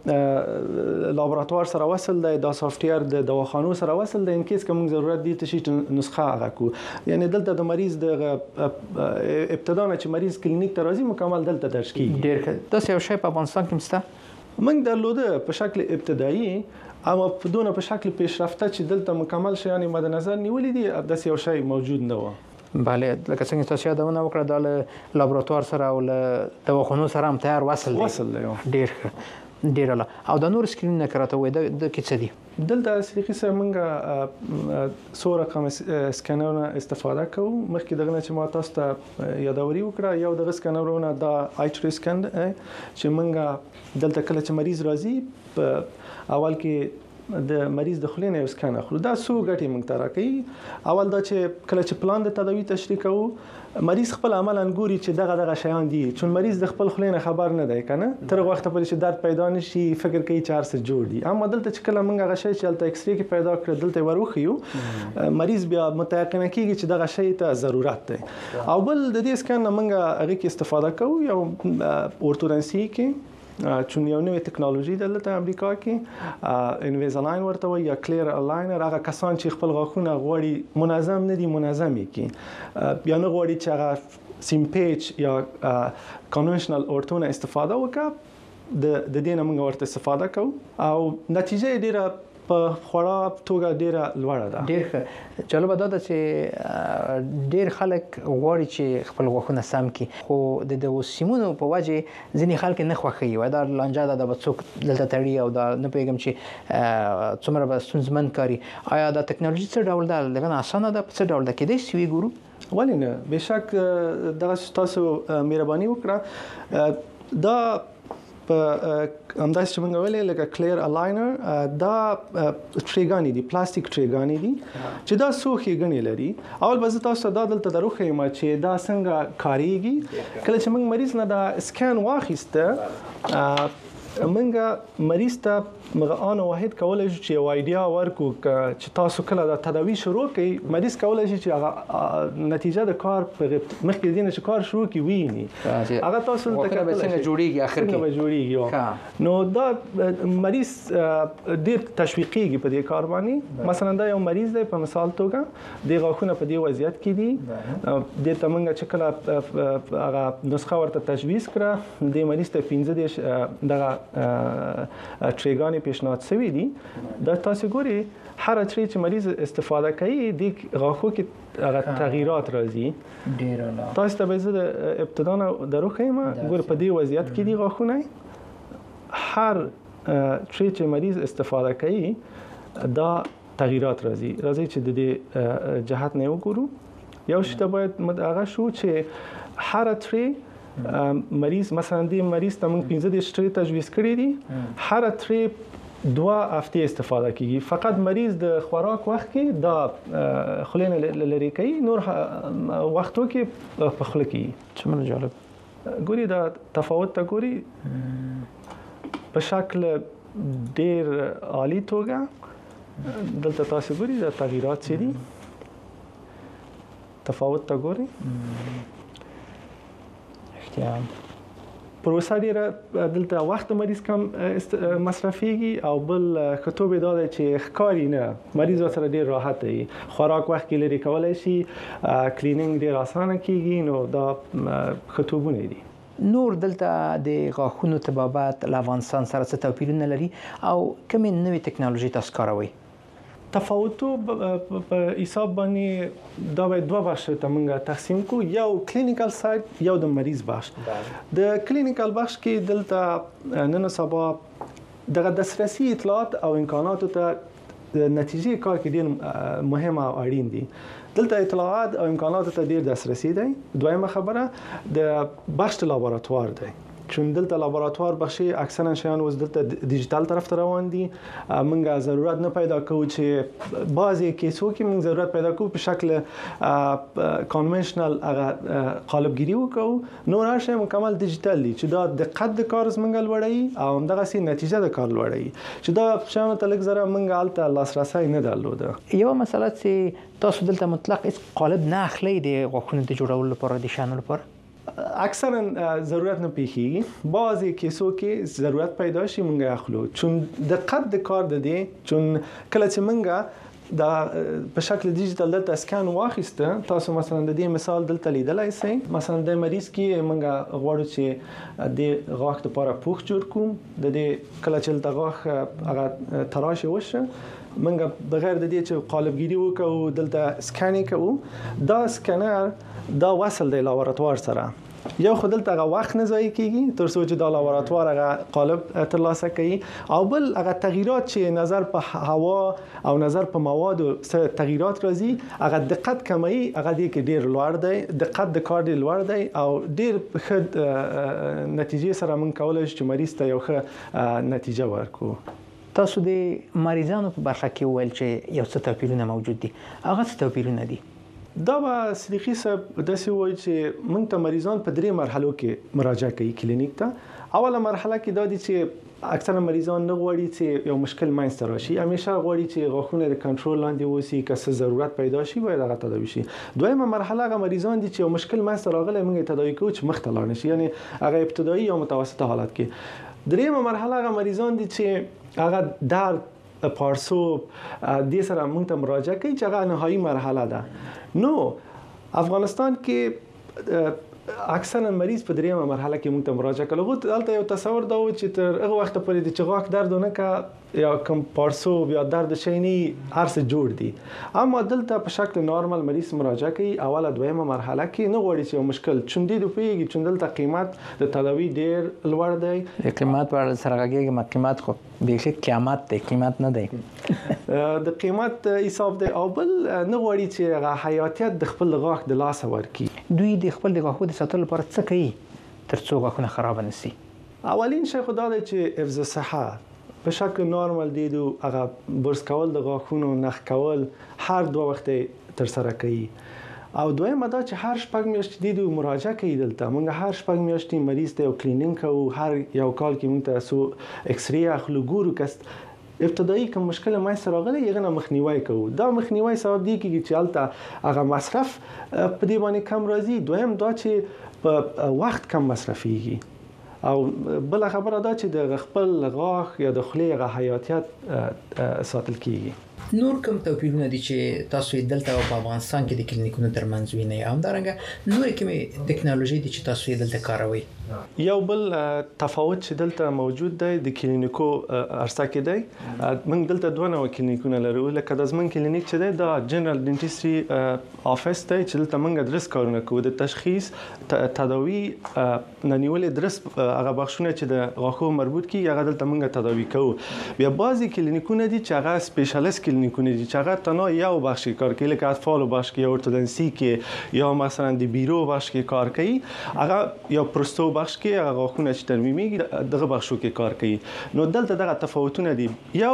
د لابراتوار سره وصل دی، دا سافټویر د دواخانو سره وصل دی. ان کیس کوم ضرورت دي ته شي نسخه هغه کو، یعنی دلته د مریض د ابتدا نه چې مریض کلینیک ته راځي مکمل دلته درج کیږي. ډیر داسې یو شی په افغانستان کې مسته موږ درلوده په شکل ابتدایي، اما په دونه په شکل پیشرفته چې دلته مکمل شیان مد نظر نیولې دي داسې یو شی موجود نه و. بله لکه څنګه تاسو یادونه وکړه د لابراتوار سره او له دواخانو سره هم تیار وصل دی. ډیر ډیر لا او د نور سکرین نه کراته وای د کې څه دي دلته صدیقی سره موږ څو رقم سکینرونه استفاده کوو. مخکې دغه چې ما تاسو ته یادوري وکړه یو دغه سکینرونه د آیټری سکین چې موږ دلته کله چې مریض راځي په اول کې د مریض د خولې نه یو سکن اخلو. دا څو ګټې موږ ته راکوي. اول دا چې کله چې پلان د تداوي تشریح کوو مریض خپل عملاً ګوري چې دغه شیان دي، چون مریض د خپل خولې نه خبر نه دی کنه تر وخت پورې چې درد پیدا نشي فکر کوي چې هر څه جوړ دي. اما دلته چې کله موږ هغه شی چې دلته ایکس ری کې پیدا کړ دلته وروخیو مریض بیا متيقنه کیږي چې دغه شی ته ضرورت دی. او بل د دې سکن موږ هغه کې استفاده کوو یو اورتودنسي کې چون یو نوې ټکنالوژي دلته امریکا کې انویزالاین ورته وایي یا کلیر الاینر. هغه کسان چې خپل غاښونه غواړي منظم نه دي منظم کړي یا نه غواړي چې هغه سیم پیچ یا کنونشنل اورتونه استفاده وکړي د دې نه موږ ورته استفاده کوو او نتیجه یې ډیره په خورا توګه ډیره لوړه ده. ډیر ښه. جالبه دا ده چې ډیر خلک غواړي چې خپل غاښونه سم کړي خو د دغو سیمونو په وجه ځینې خلک نه خوښوي وایي دا لانجه ده به څوک دلته تړي او دا نه پوهېږم چې څومره به ستونزمن کاري. آیا دا ټکنالوژي څه ډول ده دغه اسانه ده په څه ډول ده کېدای شي وګورو؟ ولې نه بېشک دغه تاسو مهرباني وکړه دا همداسې چې موږ ویلې لکه کلیر الاینر دا ټریګانې دي پلاستیک ټریګانې دي چې دا څو ښېګڼې لري. اول به زه تاسو ته دا دلته دروښیم چې دا څنګه کاریږي. کله چې موږ مریض نه دا سکین واخیسته موږ مریض ته آن واحد کولای شو چې یو ایډیا ورکو چې تاسو کله دا تداوی شروع کړئ مریض کولای شي چې هغه نتیجه د کار مخکې دې نه چې کار شروع کړي ویني هغه تاسو ته څنګه جوړیږي اخر کې جوړیږي. نو دا مریض ډېر تشویقیږي په دې کار باندې. مثلا دا یو مریض دی په مثال توګه د غاښونه په دې وضعیت کې دي دې ته موږ چې کله هغه نسخه ورته تجویز کړه د مریض ته 15 دغه ټریګانې پیشنهاد شوی دي. دا تاسو ګوري هر ټری چې مریض استفاده کوي د غاښو کې هغه تغییرات راځي. ډیر نه تاسو ته به زه د ابتدا نه دروخم ګور په دې وضعیت کې دي غاښونه هر ټری چې مریض استفاده کوي دا تغییرات راځي چې د دې جهت نه وګورو. یو شی ته باید هغه شو چې هر ټری مریض مثلا دی مریض ته موږ 15 ټری تجویز کړی دي هر ټری 2 هفته استفاده کیږي. فقط مریض د خوراک وخت کې دا خلینه لري کوي نور وختو کې په خله کې. څومره جالب ګوري دا تفاوت ته ګوري په شکل ډیر عالی توګه دلته تاسو ګوري دا تغییرات څه دي تفاوت ته ګوري. پروسه ډیره دلته وخت مریض کم مصرفيږي او بل خطوبه دا چې ښکاری نه مریض سره ډیر راحت دی. خوراک وخت کې لري کولای شي کلینینګ ډیر اسانه کیږي. نو دا خطوبونه دي. نور دلته د غاښونو طبابت لافانسان سره څه توپیرونه لري او کومې نوې ټکنالوژي تاسو کاروئ؟ تفاوتو په حساب باندې دا باید دوه بخش ته موږ تقسیم کو. یو کلینیکل سایت یو د مریض بخش. د کلینیکل بخش کې دلته نن سبا دغه دسترسي اطلاعات او امکاناتو ته نتیجې کار کې ډیر مهمه او اړین دي. دلته اطلاعات او امکاناتو ته ډیر دسترسي دی. دویمه خبره د بخش لابراتوار دی چون دلته لابراتوار بخشي اکثرا شیان اوس دلته ډیجیټل طرف ته روان دي. موږ ضرورت نه پیدا کوو چې بعضی کیسو کې موږ ضرورت پیدا کوو په شکل کنونشنل قالبګيري وکړو. نور هر شی مکمل ډیجیټل دي چې دا دقت د کار زمنګ لوړوي او همدغه سي نتیجه د کار لوړوي چې دا شیان ته لږ زره موږ الته لاسرسي نه درلوده. یو مسله چې تاسو دلته مطلق هیڅ قالب نه اخلي د غاښونو د جوړولو لپاره د شانو لپاره اکثرا ضرورت نه پیښیږي. بعضی کیسو کې ضرورت پیدا شي مونږ اخلو چون دقت د کار د دې چون کله چې مونږ دا په شکل ډیجیټل دلته اسکان واخیسته تاسو مثلا د دې مثال دلته لیدلای شئ. مثلا د مریض کې مونږ غواړو چې د غاښ لپاره پوښ جوړ کوم د دې کله چې د غاښ هغه تراش وشه مونږ بغیر د دې چې قالبګيري وکړو دلته سکانینګ کوو. دا سکانر دا وصل دی لابراتوار سره. یو خو دلته هغه وخت نه ضایع کیږي تر څو چې دا لابراتوار هغه قالب ترلاسه کوي او بل هغه تغییرات چې نظر په هوا او نظر په موادو سره تغییرات راځي هغه دقت کموي. هغه دې کې ډیر لوړ دی دقت د کار ډیر لوړ دی او ډیر ښه نتیجې سره موږ کولای شو چې مریض ته یو ښه نتیجه ورکړو. تاسو د مریضانو په برخه کې ویل چې یو څه توپیرونه موجود دي، هغه څه توپیرونه دي؟ دا به صدیقي صاحب داسې وایي چې موږ ته مریضان په 3 مرحلو کې مراجعه کوي کلینیک ته. اوله مرحله کې دا دي چې اکثره مریضان نه غواړي چې یو مشکل منځته راشي، همیشه غواړي چې غاښونه د کنټرول لاندې وسی، که څه ضرورت پیدا شي باید هغه تداوي شي. دویمه مرحله هغه مریضان دي چې یو مشکل منځته راغلی موږ تداوي کوو چې مخ ته لاړ نشي، یعنی هغه ابتدایي یا متوسطه حالت کې. دریمه مرحله هغه مریضان دي چې هغه درد پارسوب دې سره موږ ته مراجعه کوي چې هغه نهایی مرحله ده. نو افغانستان کې اکثرا مریض په 3مه مرحله کې موږ ته مراجعه کوي. دلته یو تصور دا و چې تر هغه وخت پورې چې غاښ درد نه کا یا کم پارسوب یا درد شینی هر څه جوړ دي، اما دلته په شکل نارمل مریض مراجعه کوي. اوله 2مه مرحله کې نه غواړي چې یو مشکل چوندې د پیږي، چې دلته قیمت د تداوی ډیر لوړ دی. د قیمت پر سره غږیږي، قیمت خو بیخي قیامت دی، قیمت نه دی. د قیمت حساب دی او بل نه غواړي چې هغه حیاتیت د خپل غاښ د لاس ورکی. دوی د خپل غاښو د ساتلو لپاره څه کوي ترڅو غاښونه خراب نه شي؟ اولین شی خو دا دی چې حفظ صحه په شکل نارمل دي، هغه برس کول د غاښونو، نخ کول هر 2 وخت تر سره کوي. او دویمه دا چې هر 6 میاشتې د مراجعه کوي. دلته موږ هر 6 میاشتې مریض ته یو کلینینګ کوو، هر یو کال کې موږ ته سو ایکس ری اخلو، ګورو کس ابتدایي کوم مشکل منځته راغلی یې نه مخنیوي کوو. دا مخنیوي سبب دی کېږي چې هلته هغه مصرف په دې باندې کم راځي. دویم دا چې په وخت کم مصرفيږي. او بل خبره دا چې د خپل غاښ یا د خولې غ حیاتیت ساتل کیږي. نور کوم توپیرونه دي چې تاسو دلته په افغانستان کې د کلینیکونو ترمنځ وینئ؟ همدارنګه نور کومې ټکنالوژي دي چې تاسو دلته کاروئ؟ یو بل تفاوت چې دلته موجود دی د کلینیکو ارسا کې دی. موږ دلته 2 نوع کلینیکونه لرو. لکه د زمون کلینیک چې دی دا جنرال ډینټیسټري افیس دی چې دلته موږ درس کارونه کوو، د تشخیص، تداوی، ننیولې درس هغه بخښونه چې د غاښو مربوط کی هغه دلته موږ تداوی کوو. بیا بعضی کلینیکونه دي چې هغه سپیشلیست کلینیکونه دي چې هغه تنها یو بخش کار کوي، لکه اطفال بخش کې، اورتودنسی کې، یا مثلا د بیرو بخش کې کار کوي. هغه یا پروستو بخش کې هغه غاښونه چې ترمیمي دغه بخشو کې کار کوي. نو دلته دغه تفاوتونه دي. یو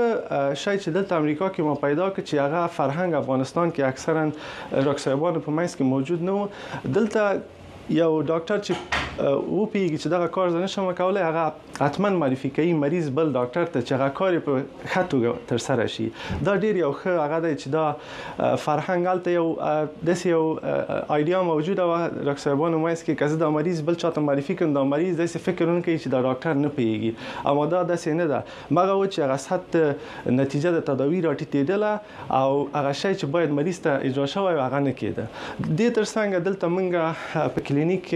ښه شی چې دلته امریکا کې ما پیدا کړ چې هغه فرهنګ افغانستان کې اکثرا راکسایبانو په منځ کې موجود نه و. دلته یو ډاکټر چې و پیږي چې دغه کار زنه شم کولای، هغه حتما معرفي کوي مریض بل ډاکټر ته چې هغه کار په خطو تر سره شي. دا ډیر یو ښه هغه دی چې دا فرهنګ الته یو داسې یو ایډیا موجوده و راکسایبانو مایس کې، کزه دا مریض بل چاته معرفي کړم دا مریض داسې فکر نه کوي چې دا ډاکټر نه پیږي. اما دا داسې نه ده، مګه و چې هغه سخت نتیجه د تداوی راټیټېدله او هغه شی چې باید مریض ته اجرا شوی هغه نه کېده. دې ترڅنګ دلته موږ په کلینیک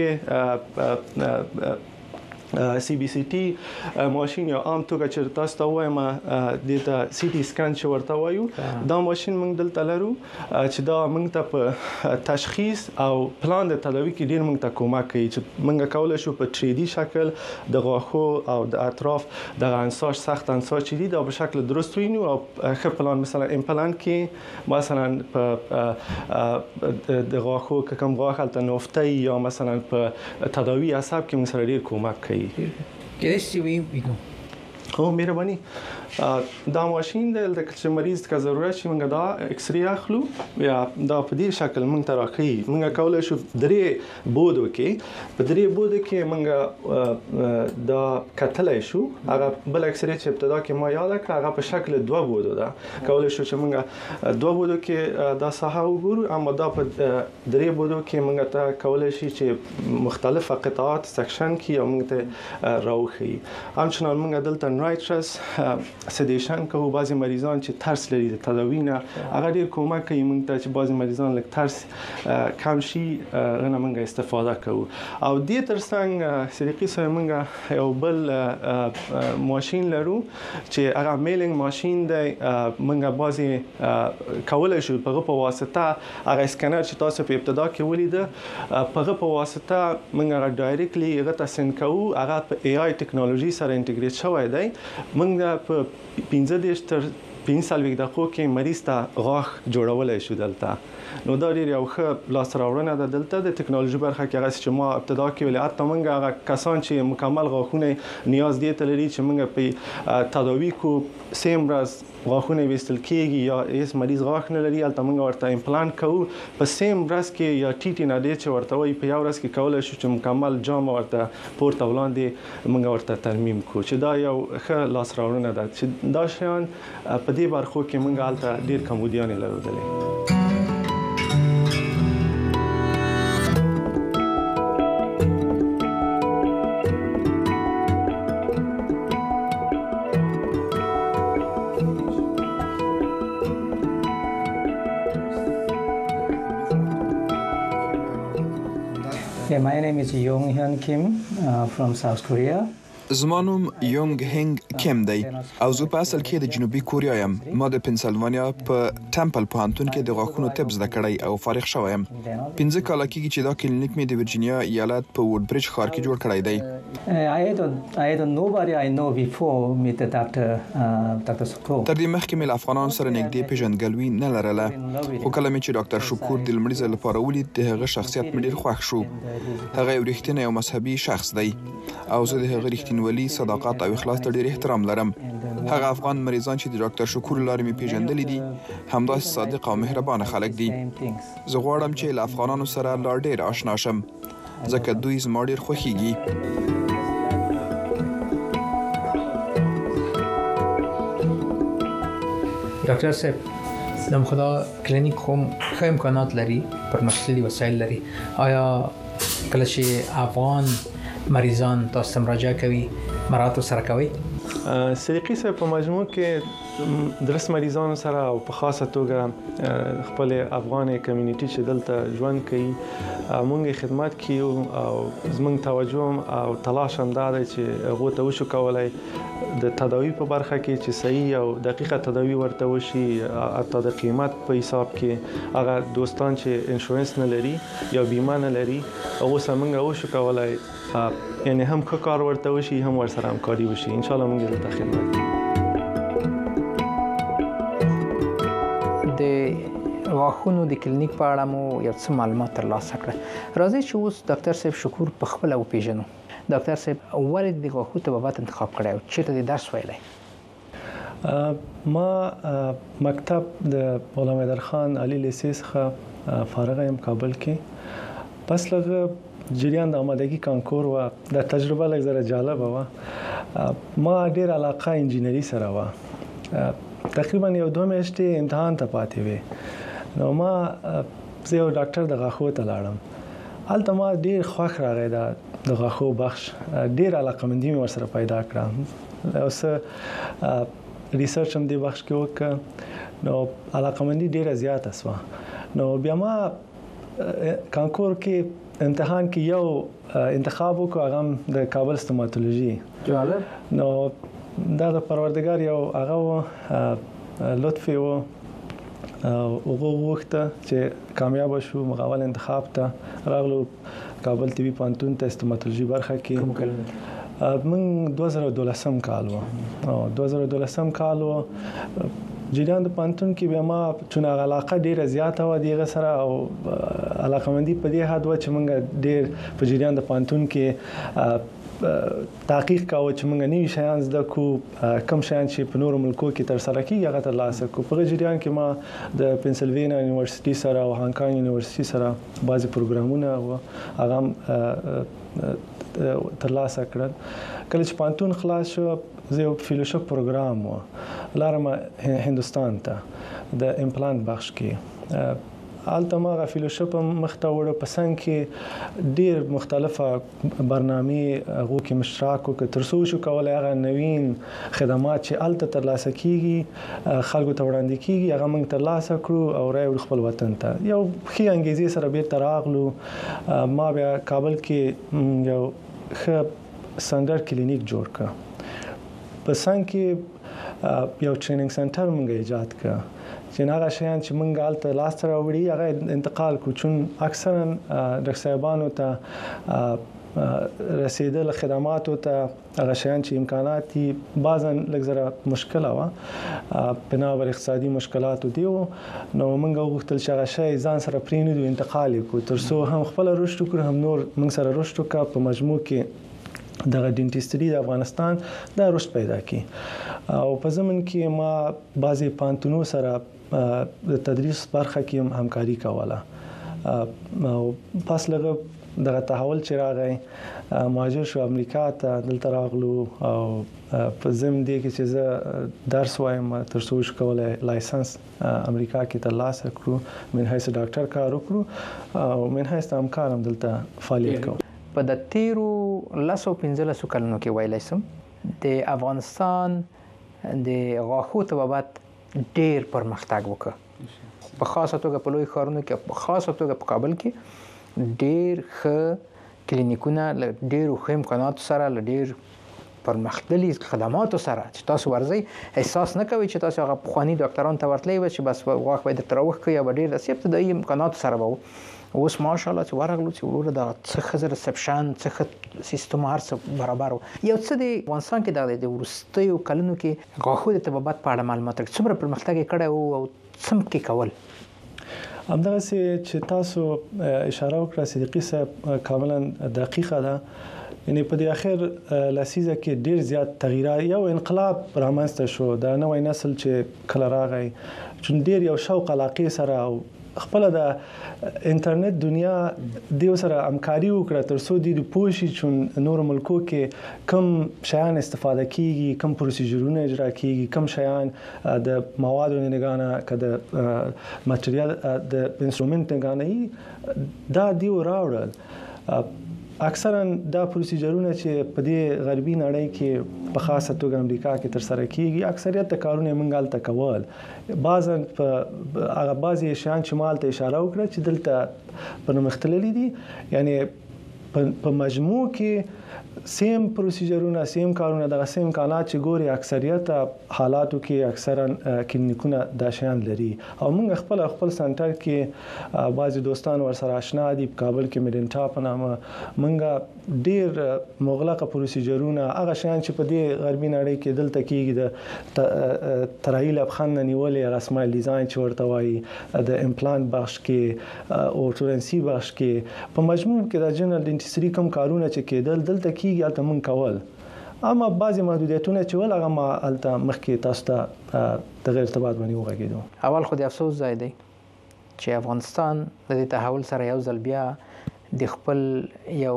کې سی بی سی ټي ماشين یا عام توګه چې تاسو ته وایم د سی ټي سکان چې ورته وایو، دا ماشين موږ دلته لرو چې دا موږ ته په تشخیص او پلان د تداوی کې ډیر موږ ته کومک کوي چې موږ کولای شو په 3D شکل د غاښو او د اطراف د انساج سخت انساج چې دي دا په شکل درست وینو او ښه پلان مثلا امپلانت کې مثلا په د غاښو کوم غاښ الته نوفتي یا مثلا په تداوی عصب کې موږ سره ډیر کومک کوي. کېدای شي وینو. مهرباني دا ماشين د چې مریض کا ضرورت شي موږ دا ایکس ری اخلو یا دا په دې شکل موږ ته راخی. موږ کولای شو 3 بودو کې په 3 بودو کې موږ دا کتلای شو. هغه بل ایکس ری چې ابتدا کې ما یاد کړ هغه په شکل 2 بودو ده. کولای شو چې موږ 2 بودو کې دا ساحه وګورو، اما دا په 3 بودو کې موږ ته کولای شي چې مختلفه قطعات سیکشن کې موږ ته راوخی. همچنان موږ دلته نایټرس سیډیشن کوو. بعضی مریضان چې ترس لري د تداوی نه هغه ډیر کومک کوي موږ ته چې بعضی مریضان لږ ترس کم شي، غنه موږ استفاده کوو. او دې ترڅنګ صدیقي صاحب موږ یو بل ماشين لرو چې هغه میلینګ ماشين دی. موږ بعضی کولای شو په واسطه هغه سکینر چې تاسو په ابتدا کې ولید په واسطه موږ هغه ډایرکټلی هغه تاسو کوو. هغه په ای آی ټکنالوژي سره انټیګریټ شوی دی. موږ په 15 تر 45 دقیقو کې مریض ته غاښ جوړولای شو دلته. نو دا ډیر یو ښه لاسته راوړنه ده دلته د ټکنالوژي برخه کې. هغه چې ما ابتدا کې ویل حتی موږ هغه کسان چې مکمل غاښونه نیاز دی ته لري چې موږ په تداوی کو سیم ورځ غاښونه ویستل کېږي یا هیڅ مریض غاښ نه لري هلته موږ ورته امپلانټ کوو په سیم ورځ کې یا ټي ټي نه دی چې ورته وایي په یو ورځ کې کولی شو چې مکمل جام ورته پورته وړاندې موږ ورته ترمیم کړو چې دا یو ښه لاسته راوړنه ده چې دا شیان په دې برخو کې موږ هلته ډېر کمبودیانې لرودلې. Yeah, my name is Yong Hyun Kim from South Korea. زما نوم یونګ هنګ کیم دی او زه په اصل کې د جنوبي کوریا یم. ما د پنسلوانیا په ټمپل پوهنتون کې د غاښونو طب زده کړی او فارغ شوی یم. 15 کاله کېږي چې دا کلینیک مې د ورجینیا ایالت په ووډ بریج ښار کې جوړ کړی دی. I don't nobody I know before meet Dr. Shakur. تر دې مخکې مې له افغانانو سره نږدې پیژندګلوي نه لرله، خو کله مې چې ډاکټر شکور د لومړي ځل لپاره ولید د هغه شخصیت مې ډېر خوښ شو. هغه یو رښتینی او مذهبي شخص دی او زه د هغه رښتینولي، صداقت او اخلاص ته ډېر احترام لرم. هغه افغان مریضان چې د ډاکټر شکور لارې مې پیژندلي دي همداسې صادق او مهربانه خلک دي. زه غواړم چې له افغانانو سره لا ډېر آشنا شم ځکه دوی زما ډېر خوښیږي. ډاکټر صاحب نام خدا کلینیک هم ښه امکانات لري، پرمختللي وسایل لري. آیا کله چې افغان مریضان تاسو ته مراجعه کوي مراتب سره کوي؟ صدیقي صاحب په مجموع کې درس مریضانو سره او په خاصه توګه خپل افغان کمیونټي چې دلته ژوند کوي موږ خدمت کوو او زموږ توجه او تلاش هم دا دی چې هغو ته وشو کولی د تداوی په برخه کې چې صحیح او دقیقه تداوی ورته وشي حتی د قیمت په حساب کې هغه دوستان چې انشورنس نه لري یا بیمه نه لري هغو سره موږ وشو کولی یعنی هم ښه کار ورته وشي هم ورسره همکاري وشي. انشاءالله موږ دلته خدمت کوو. د غاښونو د کلینیک په اړه مو یو څه معلومات ترلاسه کړل. راځئ چې اوس ډاکټر صاحب شکور په خپله وپېژنو. ډاکټر صاحب ولې د غاښو طبابت انتخاب کړی او چېرته دې درس ویلی؟ ما مکتب د غلام حیدرخان علي لیسې څخه فارغ یم کابل کې. پس لږ جریان د آمادگی کانکور و د تجربه لږ زره جالبه و. ما ډېر علاقه انجینری سره و. تقریبا یو 2 میاشتې امتحان ته پاتې وې. نو ما زه یو ډاکټر د غاښو ته لاړم. هلته ما ډېر خوښ راغی د غاښو بخش. ډېر علاقمندي مې ورسره پیدا کړه. اوس ریسرچ هم دې بخش کې وکړه. نو علاقمندي ډېره زیاته شوه. نو بیا ما کانکور کې امتحان کې یو انتخاب وکړ هغه د کابل ستوماتولوژي. جالب. نو دا د پروردګار یو هغه لطف و هغه وخت چې کامیاب شو مغول انتخاب ته راغلو کابل طبي پوهنتون ته ستوماتولوژي برخه کې. من 2012 کال و. 2012 کال و جریان د پانتون کې بیا ما چونه علاقه ډیره زیاته و دیغه سره او علاقمندي په دې حد و چې موږ ډیر په جریان د پانتون کې تحقیق کاوه چې موږ نوي شیان زده کو کم شیان چې په نورو ملکو کې تر سره کیږي هغه ترلاسه کو. په جریان کې ما د پنسلوانیا یونیورسيټي سره او هانکانګ یونیورسيټي سره بعضي پروګرامونه و هغه ترلاسه کړل. کله چې پانتون خلاص شو زه یو فیلوشپ پروګرام و لارم هندستان ته د امپلانت بخش کې. هلته ما هغه فیلوشپ مخته وړه په څنګ کې ډېر مختلفه برنامې هغو کې مشترک وکړه تر څو شو کولی هغه نوین خدمات چې هلته ترلاسه کیږي خلکو ته وړاندې کیږي هغه موږ ترلاسه کړو او راوړو خپل وطن ته. یو ښې انګیزې سره بیرته راغلو. ما بیا کابل کې یو ښه سټنډرډ کلینیک جوړ کړ. په څنګ کې یو ټریننګ سنټر موږ ایجاد کړ چې هغه شیان چې موږ هلته لاسته راوړي هغه انتقال کو. چون اکثرا ډاکټر صاحبانو ته رسیدل خدماتو ته هغه شیان چې امکانات دي بعضا لږ زره مشکله وه بنابر اقتصادي مشکلاتو دی نو موږ وغوښتل چې هغه شی ځان سره پرېنږدو انتقال یې کړو تر څو هم خپله رشد وکړو هم نور موږ سره رشد وکړه په مجموع کې دغه ډینټیسټري د افغانستان دا رشد پیدا کړي او په ضمن کې ما بعضې پوهنتونو سره د تدریس برخه کې همکاري کوله او پس لږه دغه تحول چې راغی مهاجر شو امریکا ته دلته راغلو او په ضمن دی کې چې زه درس وایم تر څو وکولای لایسنس امریکا کې ترلاسه کړو من حیث ډاکټر کار وکړو او من حیث همکار هم دلته فعالیت کوم په د تیرو 15 کلونو کې ویلی سم د افغانستان د غاښو طبابت ډیر پرمختګ وکړ په خاصه توګه په لوی ښارونو کې په خاصه توګه په کابل کې ډیر ښه کلینیکونه له ډیرو ښه امکاناتو سره له ډیر پرمختللي خدماتو سره چې تاسو ورځئ احساس نه کوئ چې تاسو هغه پخواني ډاکټرانو ته ورتلی وئ چې بس غاښ به یې درته راوښکوي یا به ډېر داسې ابتدایي امکاناتو سره به و اوس ماشاءالله چې ورغلو چې وروره دغه څه ښه ریسپشن څه ښه سیستم هر څه برابر و یو څه د افغانستان کې د وروستیو کلونو کې غاښو د طبابت په اړه معلومات راکړئ څومره پرمختګ یې کړی و او څه کې کول همدغسې چې تاسو اشاره وکړه صدیقي صاحب کاملا دقیقه ده یعنی په دې اخر لسیزه کې ډیر زیات تغییرات یو انقلاب رامنځته شو د نوې نسل چې کله راغی چې ډیر یو شوق علاقه سره او خپل د انټرنیټ دنیا دیو سره همکاري وکړه تر څو د پوښي چې نور ملکو کې کم شیان استفاده کیږي کم پروسیجرونه اجرا کیږي کم شیان د موادو نه کده ماتریال د انسټرومنت نه دا دیو راوړل اکثرا دا پروسیجرونه چې په دې غربي نړۍ کې په خاصه توګه امریکا کې تر سره کیږي اکثریت د کارونه منګال تکول بعضا په هغه بعضي شیان چې مال ته اشاره وکړه چې دلته په مختلفي دي یعنی په مجموع کې سیم پروسیجرونه سیم کارونه د سیم امکانات چې ګوري اکثریت حالاتو کې اکثرا کلینیکونه د شیان لري او موږ خپل سنټر کې بعضي دوستان ورسره آشنا دي په کابل کې میډنټا په نامه موږ ډیر مغلقه پروسیجرونه هغه شیان چې په دې غربي نړۍ کې دلته کېږي د ترایل افخان نیولې رسمي ډیزاین چې ورته وایي د امپلانت بخش کې اورتودنسي بخش کې په مجموع کې د جنرال ډینټیسټري کوم کارونه چې کېدل دلته کېږي البته من کول اما بعضی محدودیتونه چې ول هغه ما البته مخکې تاسو ته د غیر ارتباط باندې وغږیدو اول خو د افسوس ځای دی چې افغانستان د دې تحول سره یو ځل بیا د خپل یو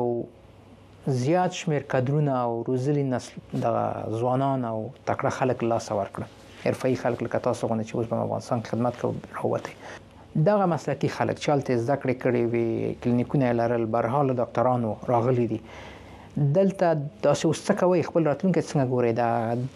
زیات شمیر کادرونه او روزلي نسل د ځوانان او تکړه خلک لاس ورکړه حرفي خلک لکه تاسو غوښنه چې اوس په افغانستان خدمت کوي راوته دغه مسلکي خلک چې الته زده کړې کړې وي کلینیکونه لرل برحال ډاکټرانو راغلي دي دلته تاسو څه کوي خپل راتلونکي څنګه ګورئ دا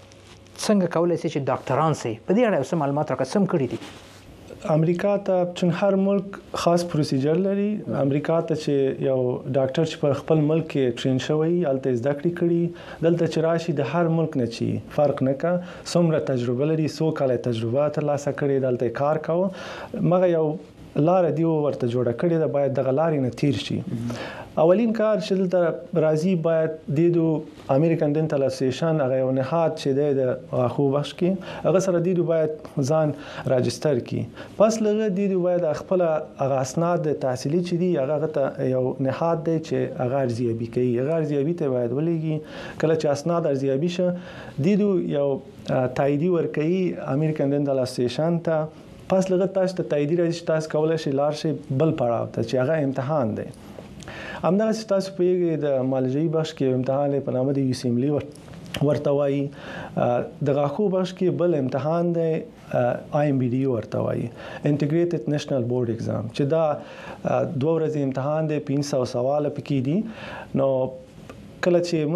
څنګه کولای شي چې ډاکټران سي په دې اړه څه معلومات راکړئ سم کړی دي امریکا ته چون هر ملک خاص پروسیجر لري امریکا ته چې یو ډاکټر چې په خپل ملک کې ټرین شوی الته زده کړې کړي دلته چې راشي د هر ملک نه چی فرق نه کا څومره تجربه لري سو کاله تجربه ترلاسه کړي دلته کار کاوه مګر یو لار دیو ورته جوړه کړې ده باید د غلاري نه تیر شي اولین کار چې دلته راځي باید دیدو امریکن ډینټل اسوسییشن هغه یو نهاد چې د غاښو بخش کې هغه سره دیدو باید ځان راجستر کړي پس لږه دیدو باید خپل هغه اسناد تحصیلي چې دی هغه یو نهاد دی چې هغه ارزیابي کوي هغه ارزیابي ته باید ولېږي کله چې اسناد ارزیابي شه دیدو یو تاییدی ورکړي امریکن ډینټل اسوسییشن ته پس لږه تاسو ته تایید راځي تاسو کولای شئ لار شي بل پړاو ته چې هغه امتحان دی همدغه تاسو په د مالجی بخش کې امتحان په نامه د یوسیملی ورته وایي د غاښو بخش کې بل امتحان دی IMBD ورته وایي انټیګریټډ نېشنل بورډ ایگزام چې دا 2 ورځې امتحان دی 500 سوال پکې دي نو کله چې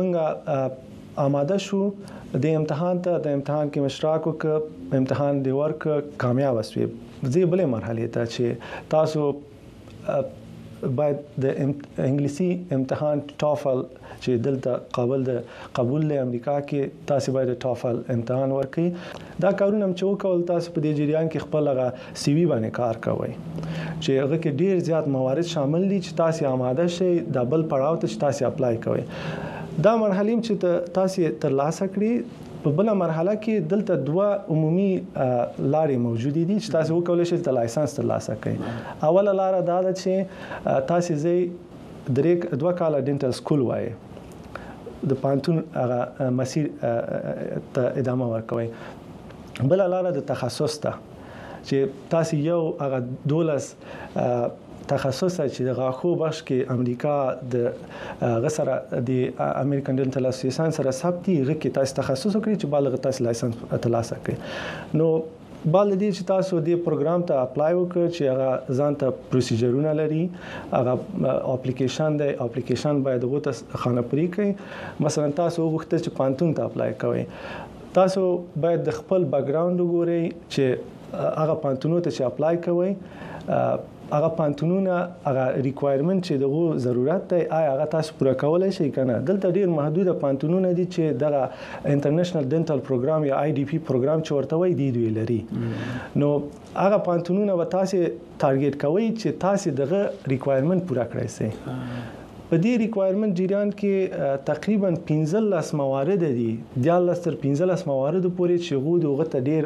موږ آماده شو د امتحان کې مشترک وک امتحان دی ورک کامیاب وسوي زی بلې مرحله ته چې تاسو باید د انګلیسي امتحان ټافل چې دلته قبول له امریکا کې تاسو باید ټافل امتحان ورکړئ. دا کارونه چې وکول تاسو په دې جریان کې خپل هغه سی وی باندې کار کوئ چې هغه کې ډیر زیات موارد شامل دي چې تاسو آماده شئ د بل پړاو ته چې تاسو اپلای کوئ. دا مرحله چې تاسو ترلاسه کړئ په بل مرحله کې دلته دوه عمومي لارې موجود دي چې تاسو وکولای شئ د لایسنس ترلاسه کړئ. اوله لار دا ده چې تاسو زی 2 کاله ډینټل سکول وایي د پانتون هغه مسیر ته ادامه ورکوي. بل لار د تخصص ته چې تاسو یو هغه 12 تخصص چې د غاښو بخش کې امریکا د غسر د امریکن ډینټل اسوسییشن سره ثبتي غوښتي تاسو تخصص وکړي چې بالغ تاسو لایسنس ترلاسه کړئ. نو بل دې چې تاسو د پروګرام ته اپلای وکړئ چې هغه ځان ته پروسیجرونه لري، هغه اپلیکیشن دی، اپلیکیشن باید غوته خانه پرې کړئ. مثلا تاسو وغوښتل چې پانتون ته اپلای کوئ، تاسو باید د خپل بیک ګراوند وګورئ چې هغه پانتونو ته چې اپلای کوئ هغه پانتونونه هغه ریکوایرمنت چې دغه ضرورت دی آیا هغه تاسو پوره کولای شئ کنه. دلته ډیر محدوده پانتونونه دي چې دغه انټرنیشنل ډینټل پروګرام یا آی ډی پی پروګرام چې ورته وایي دی دوی لري. نو هغه پانتونونه و تاسو ټارګټ کوئ چې تاسو دغه ریکوایرمنت پوره کړئ سي. په دې ریکوایرمنت جریان کې تقریبا 15 موارد دي، 14 تر 15 موارد پورې چې غو دغه ته ډیر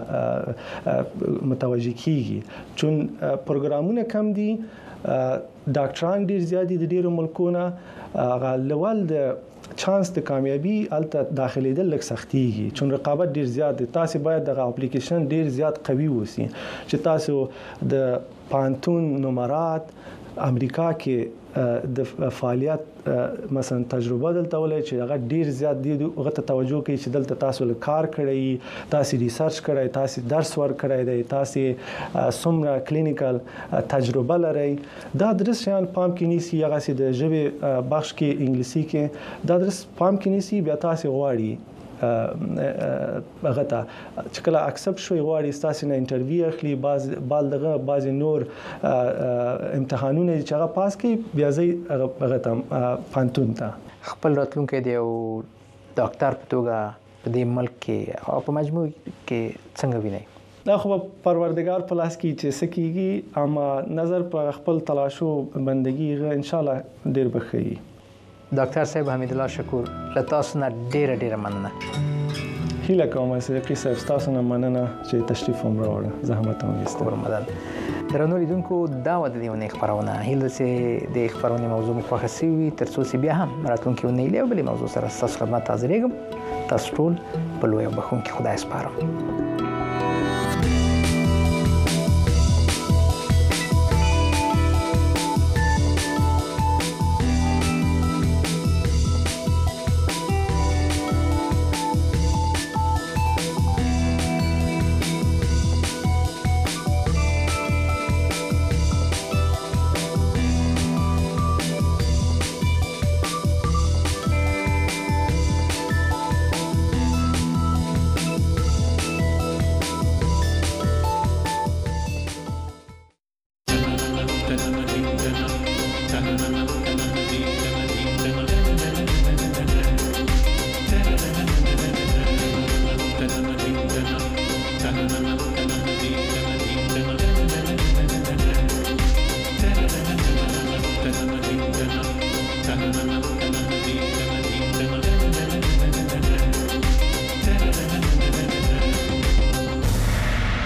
متوجه کیږي چون پروګرامونه کم دي، ډاکټران ډیر زیات دي د ډیرو ملکونو، غالول د چانس د کامیابی الته داخليدل لږ سختيږي چون رقابت ډیر زیات دي. تاسو باید د اپلیکیشن ډیر زیات قوي وسی چې تاسو د پانتون نمرات امریکا کې د فعالیت مثلا تجربه دلته ولې چې هغه ډیر زیات دی هغه ته توجه کوي چې دلته تاسو له کار کړی، تاسو ریسرچ کړی، تاسو درس ور کړی دی، تاسو څومره کلینیکل تجربه لري. دا درس شان پام کې نیسی هغه سي د ژبه بخش کې انګلیسي کې دا درس پام کې نیسی بیا تاسو غواړي هغه ته چې کله اکسپټ شوی غواړي تاسو نه انټرویو اخلي، بعض نور امتحانونه چې هغه پاس کړي بیا ځي هغه ته پانتون ته. خپل راتلونکي دی او ډاکټر په توګه په دې ملک کې او په مجموع کې څنګه ویني؟ دا خو پروردگار په لاس کې چې سکیږي، اما نظر په خپل تلاشو بندگی ان شاء الله ډیر بخي. ډاکټر صاحب حمید الله شکور له تاسو نه ډیره مننه. هیله کوم چې صاحب تاسو نه مننه چې تشریف هم راوړل، زحمت هم وستو. رمضان درنو لیدونکو دا و د دې خبرونه هیله چې د خبرونه موضوع مو خوښ شي ترڅو چې بیا هم راتلونکي ونې له بلې موضوع سره تاسو خدمت حاضرېږم. تاسو ټول په لوی بخون کې خدای سپارم.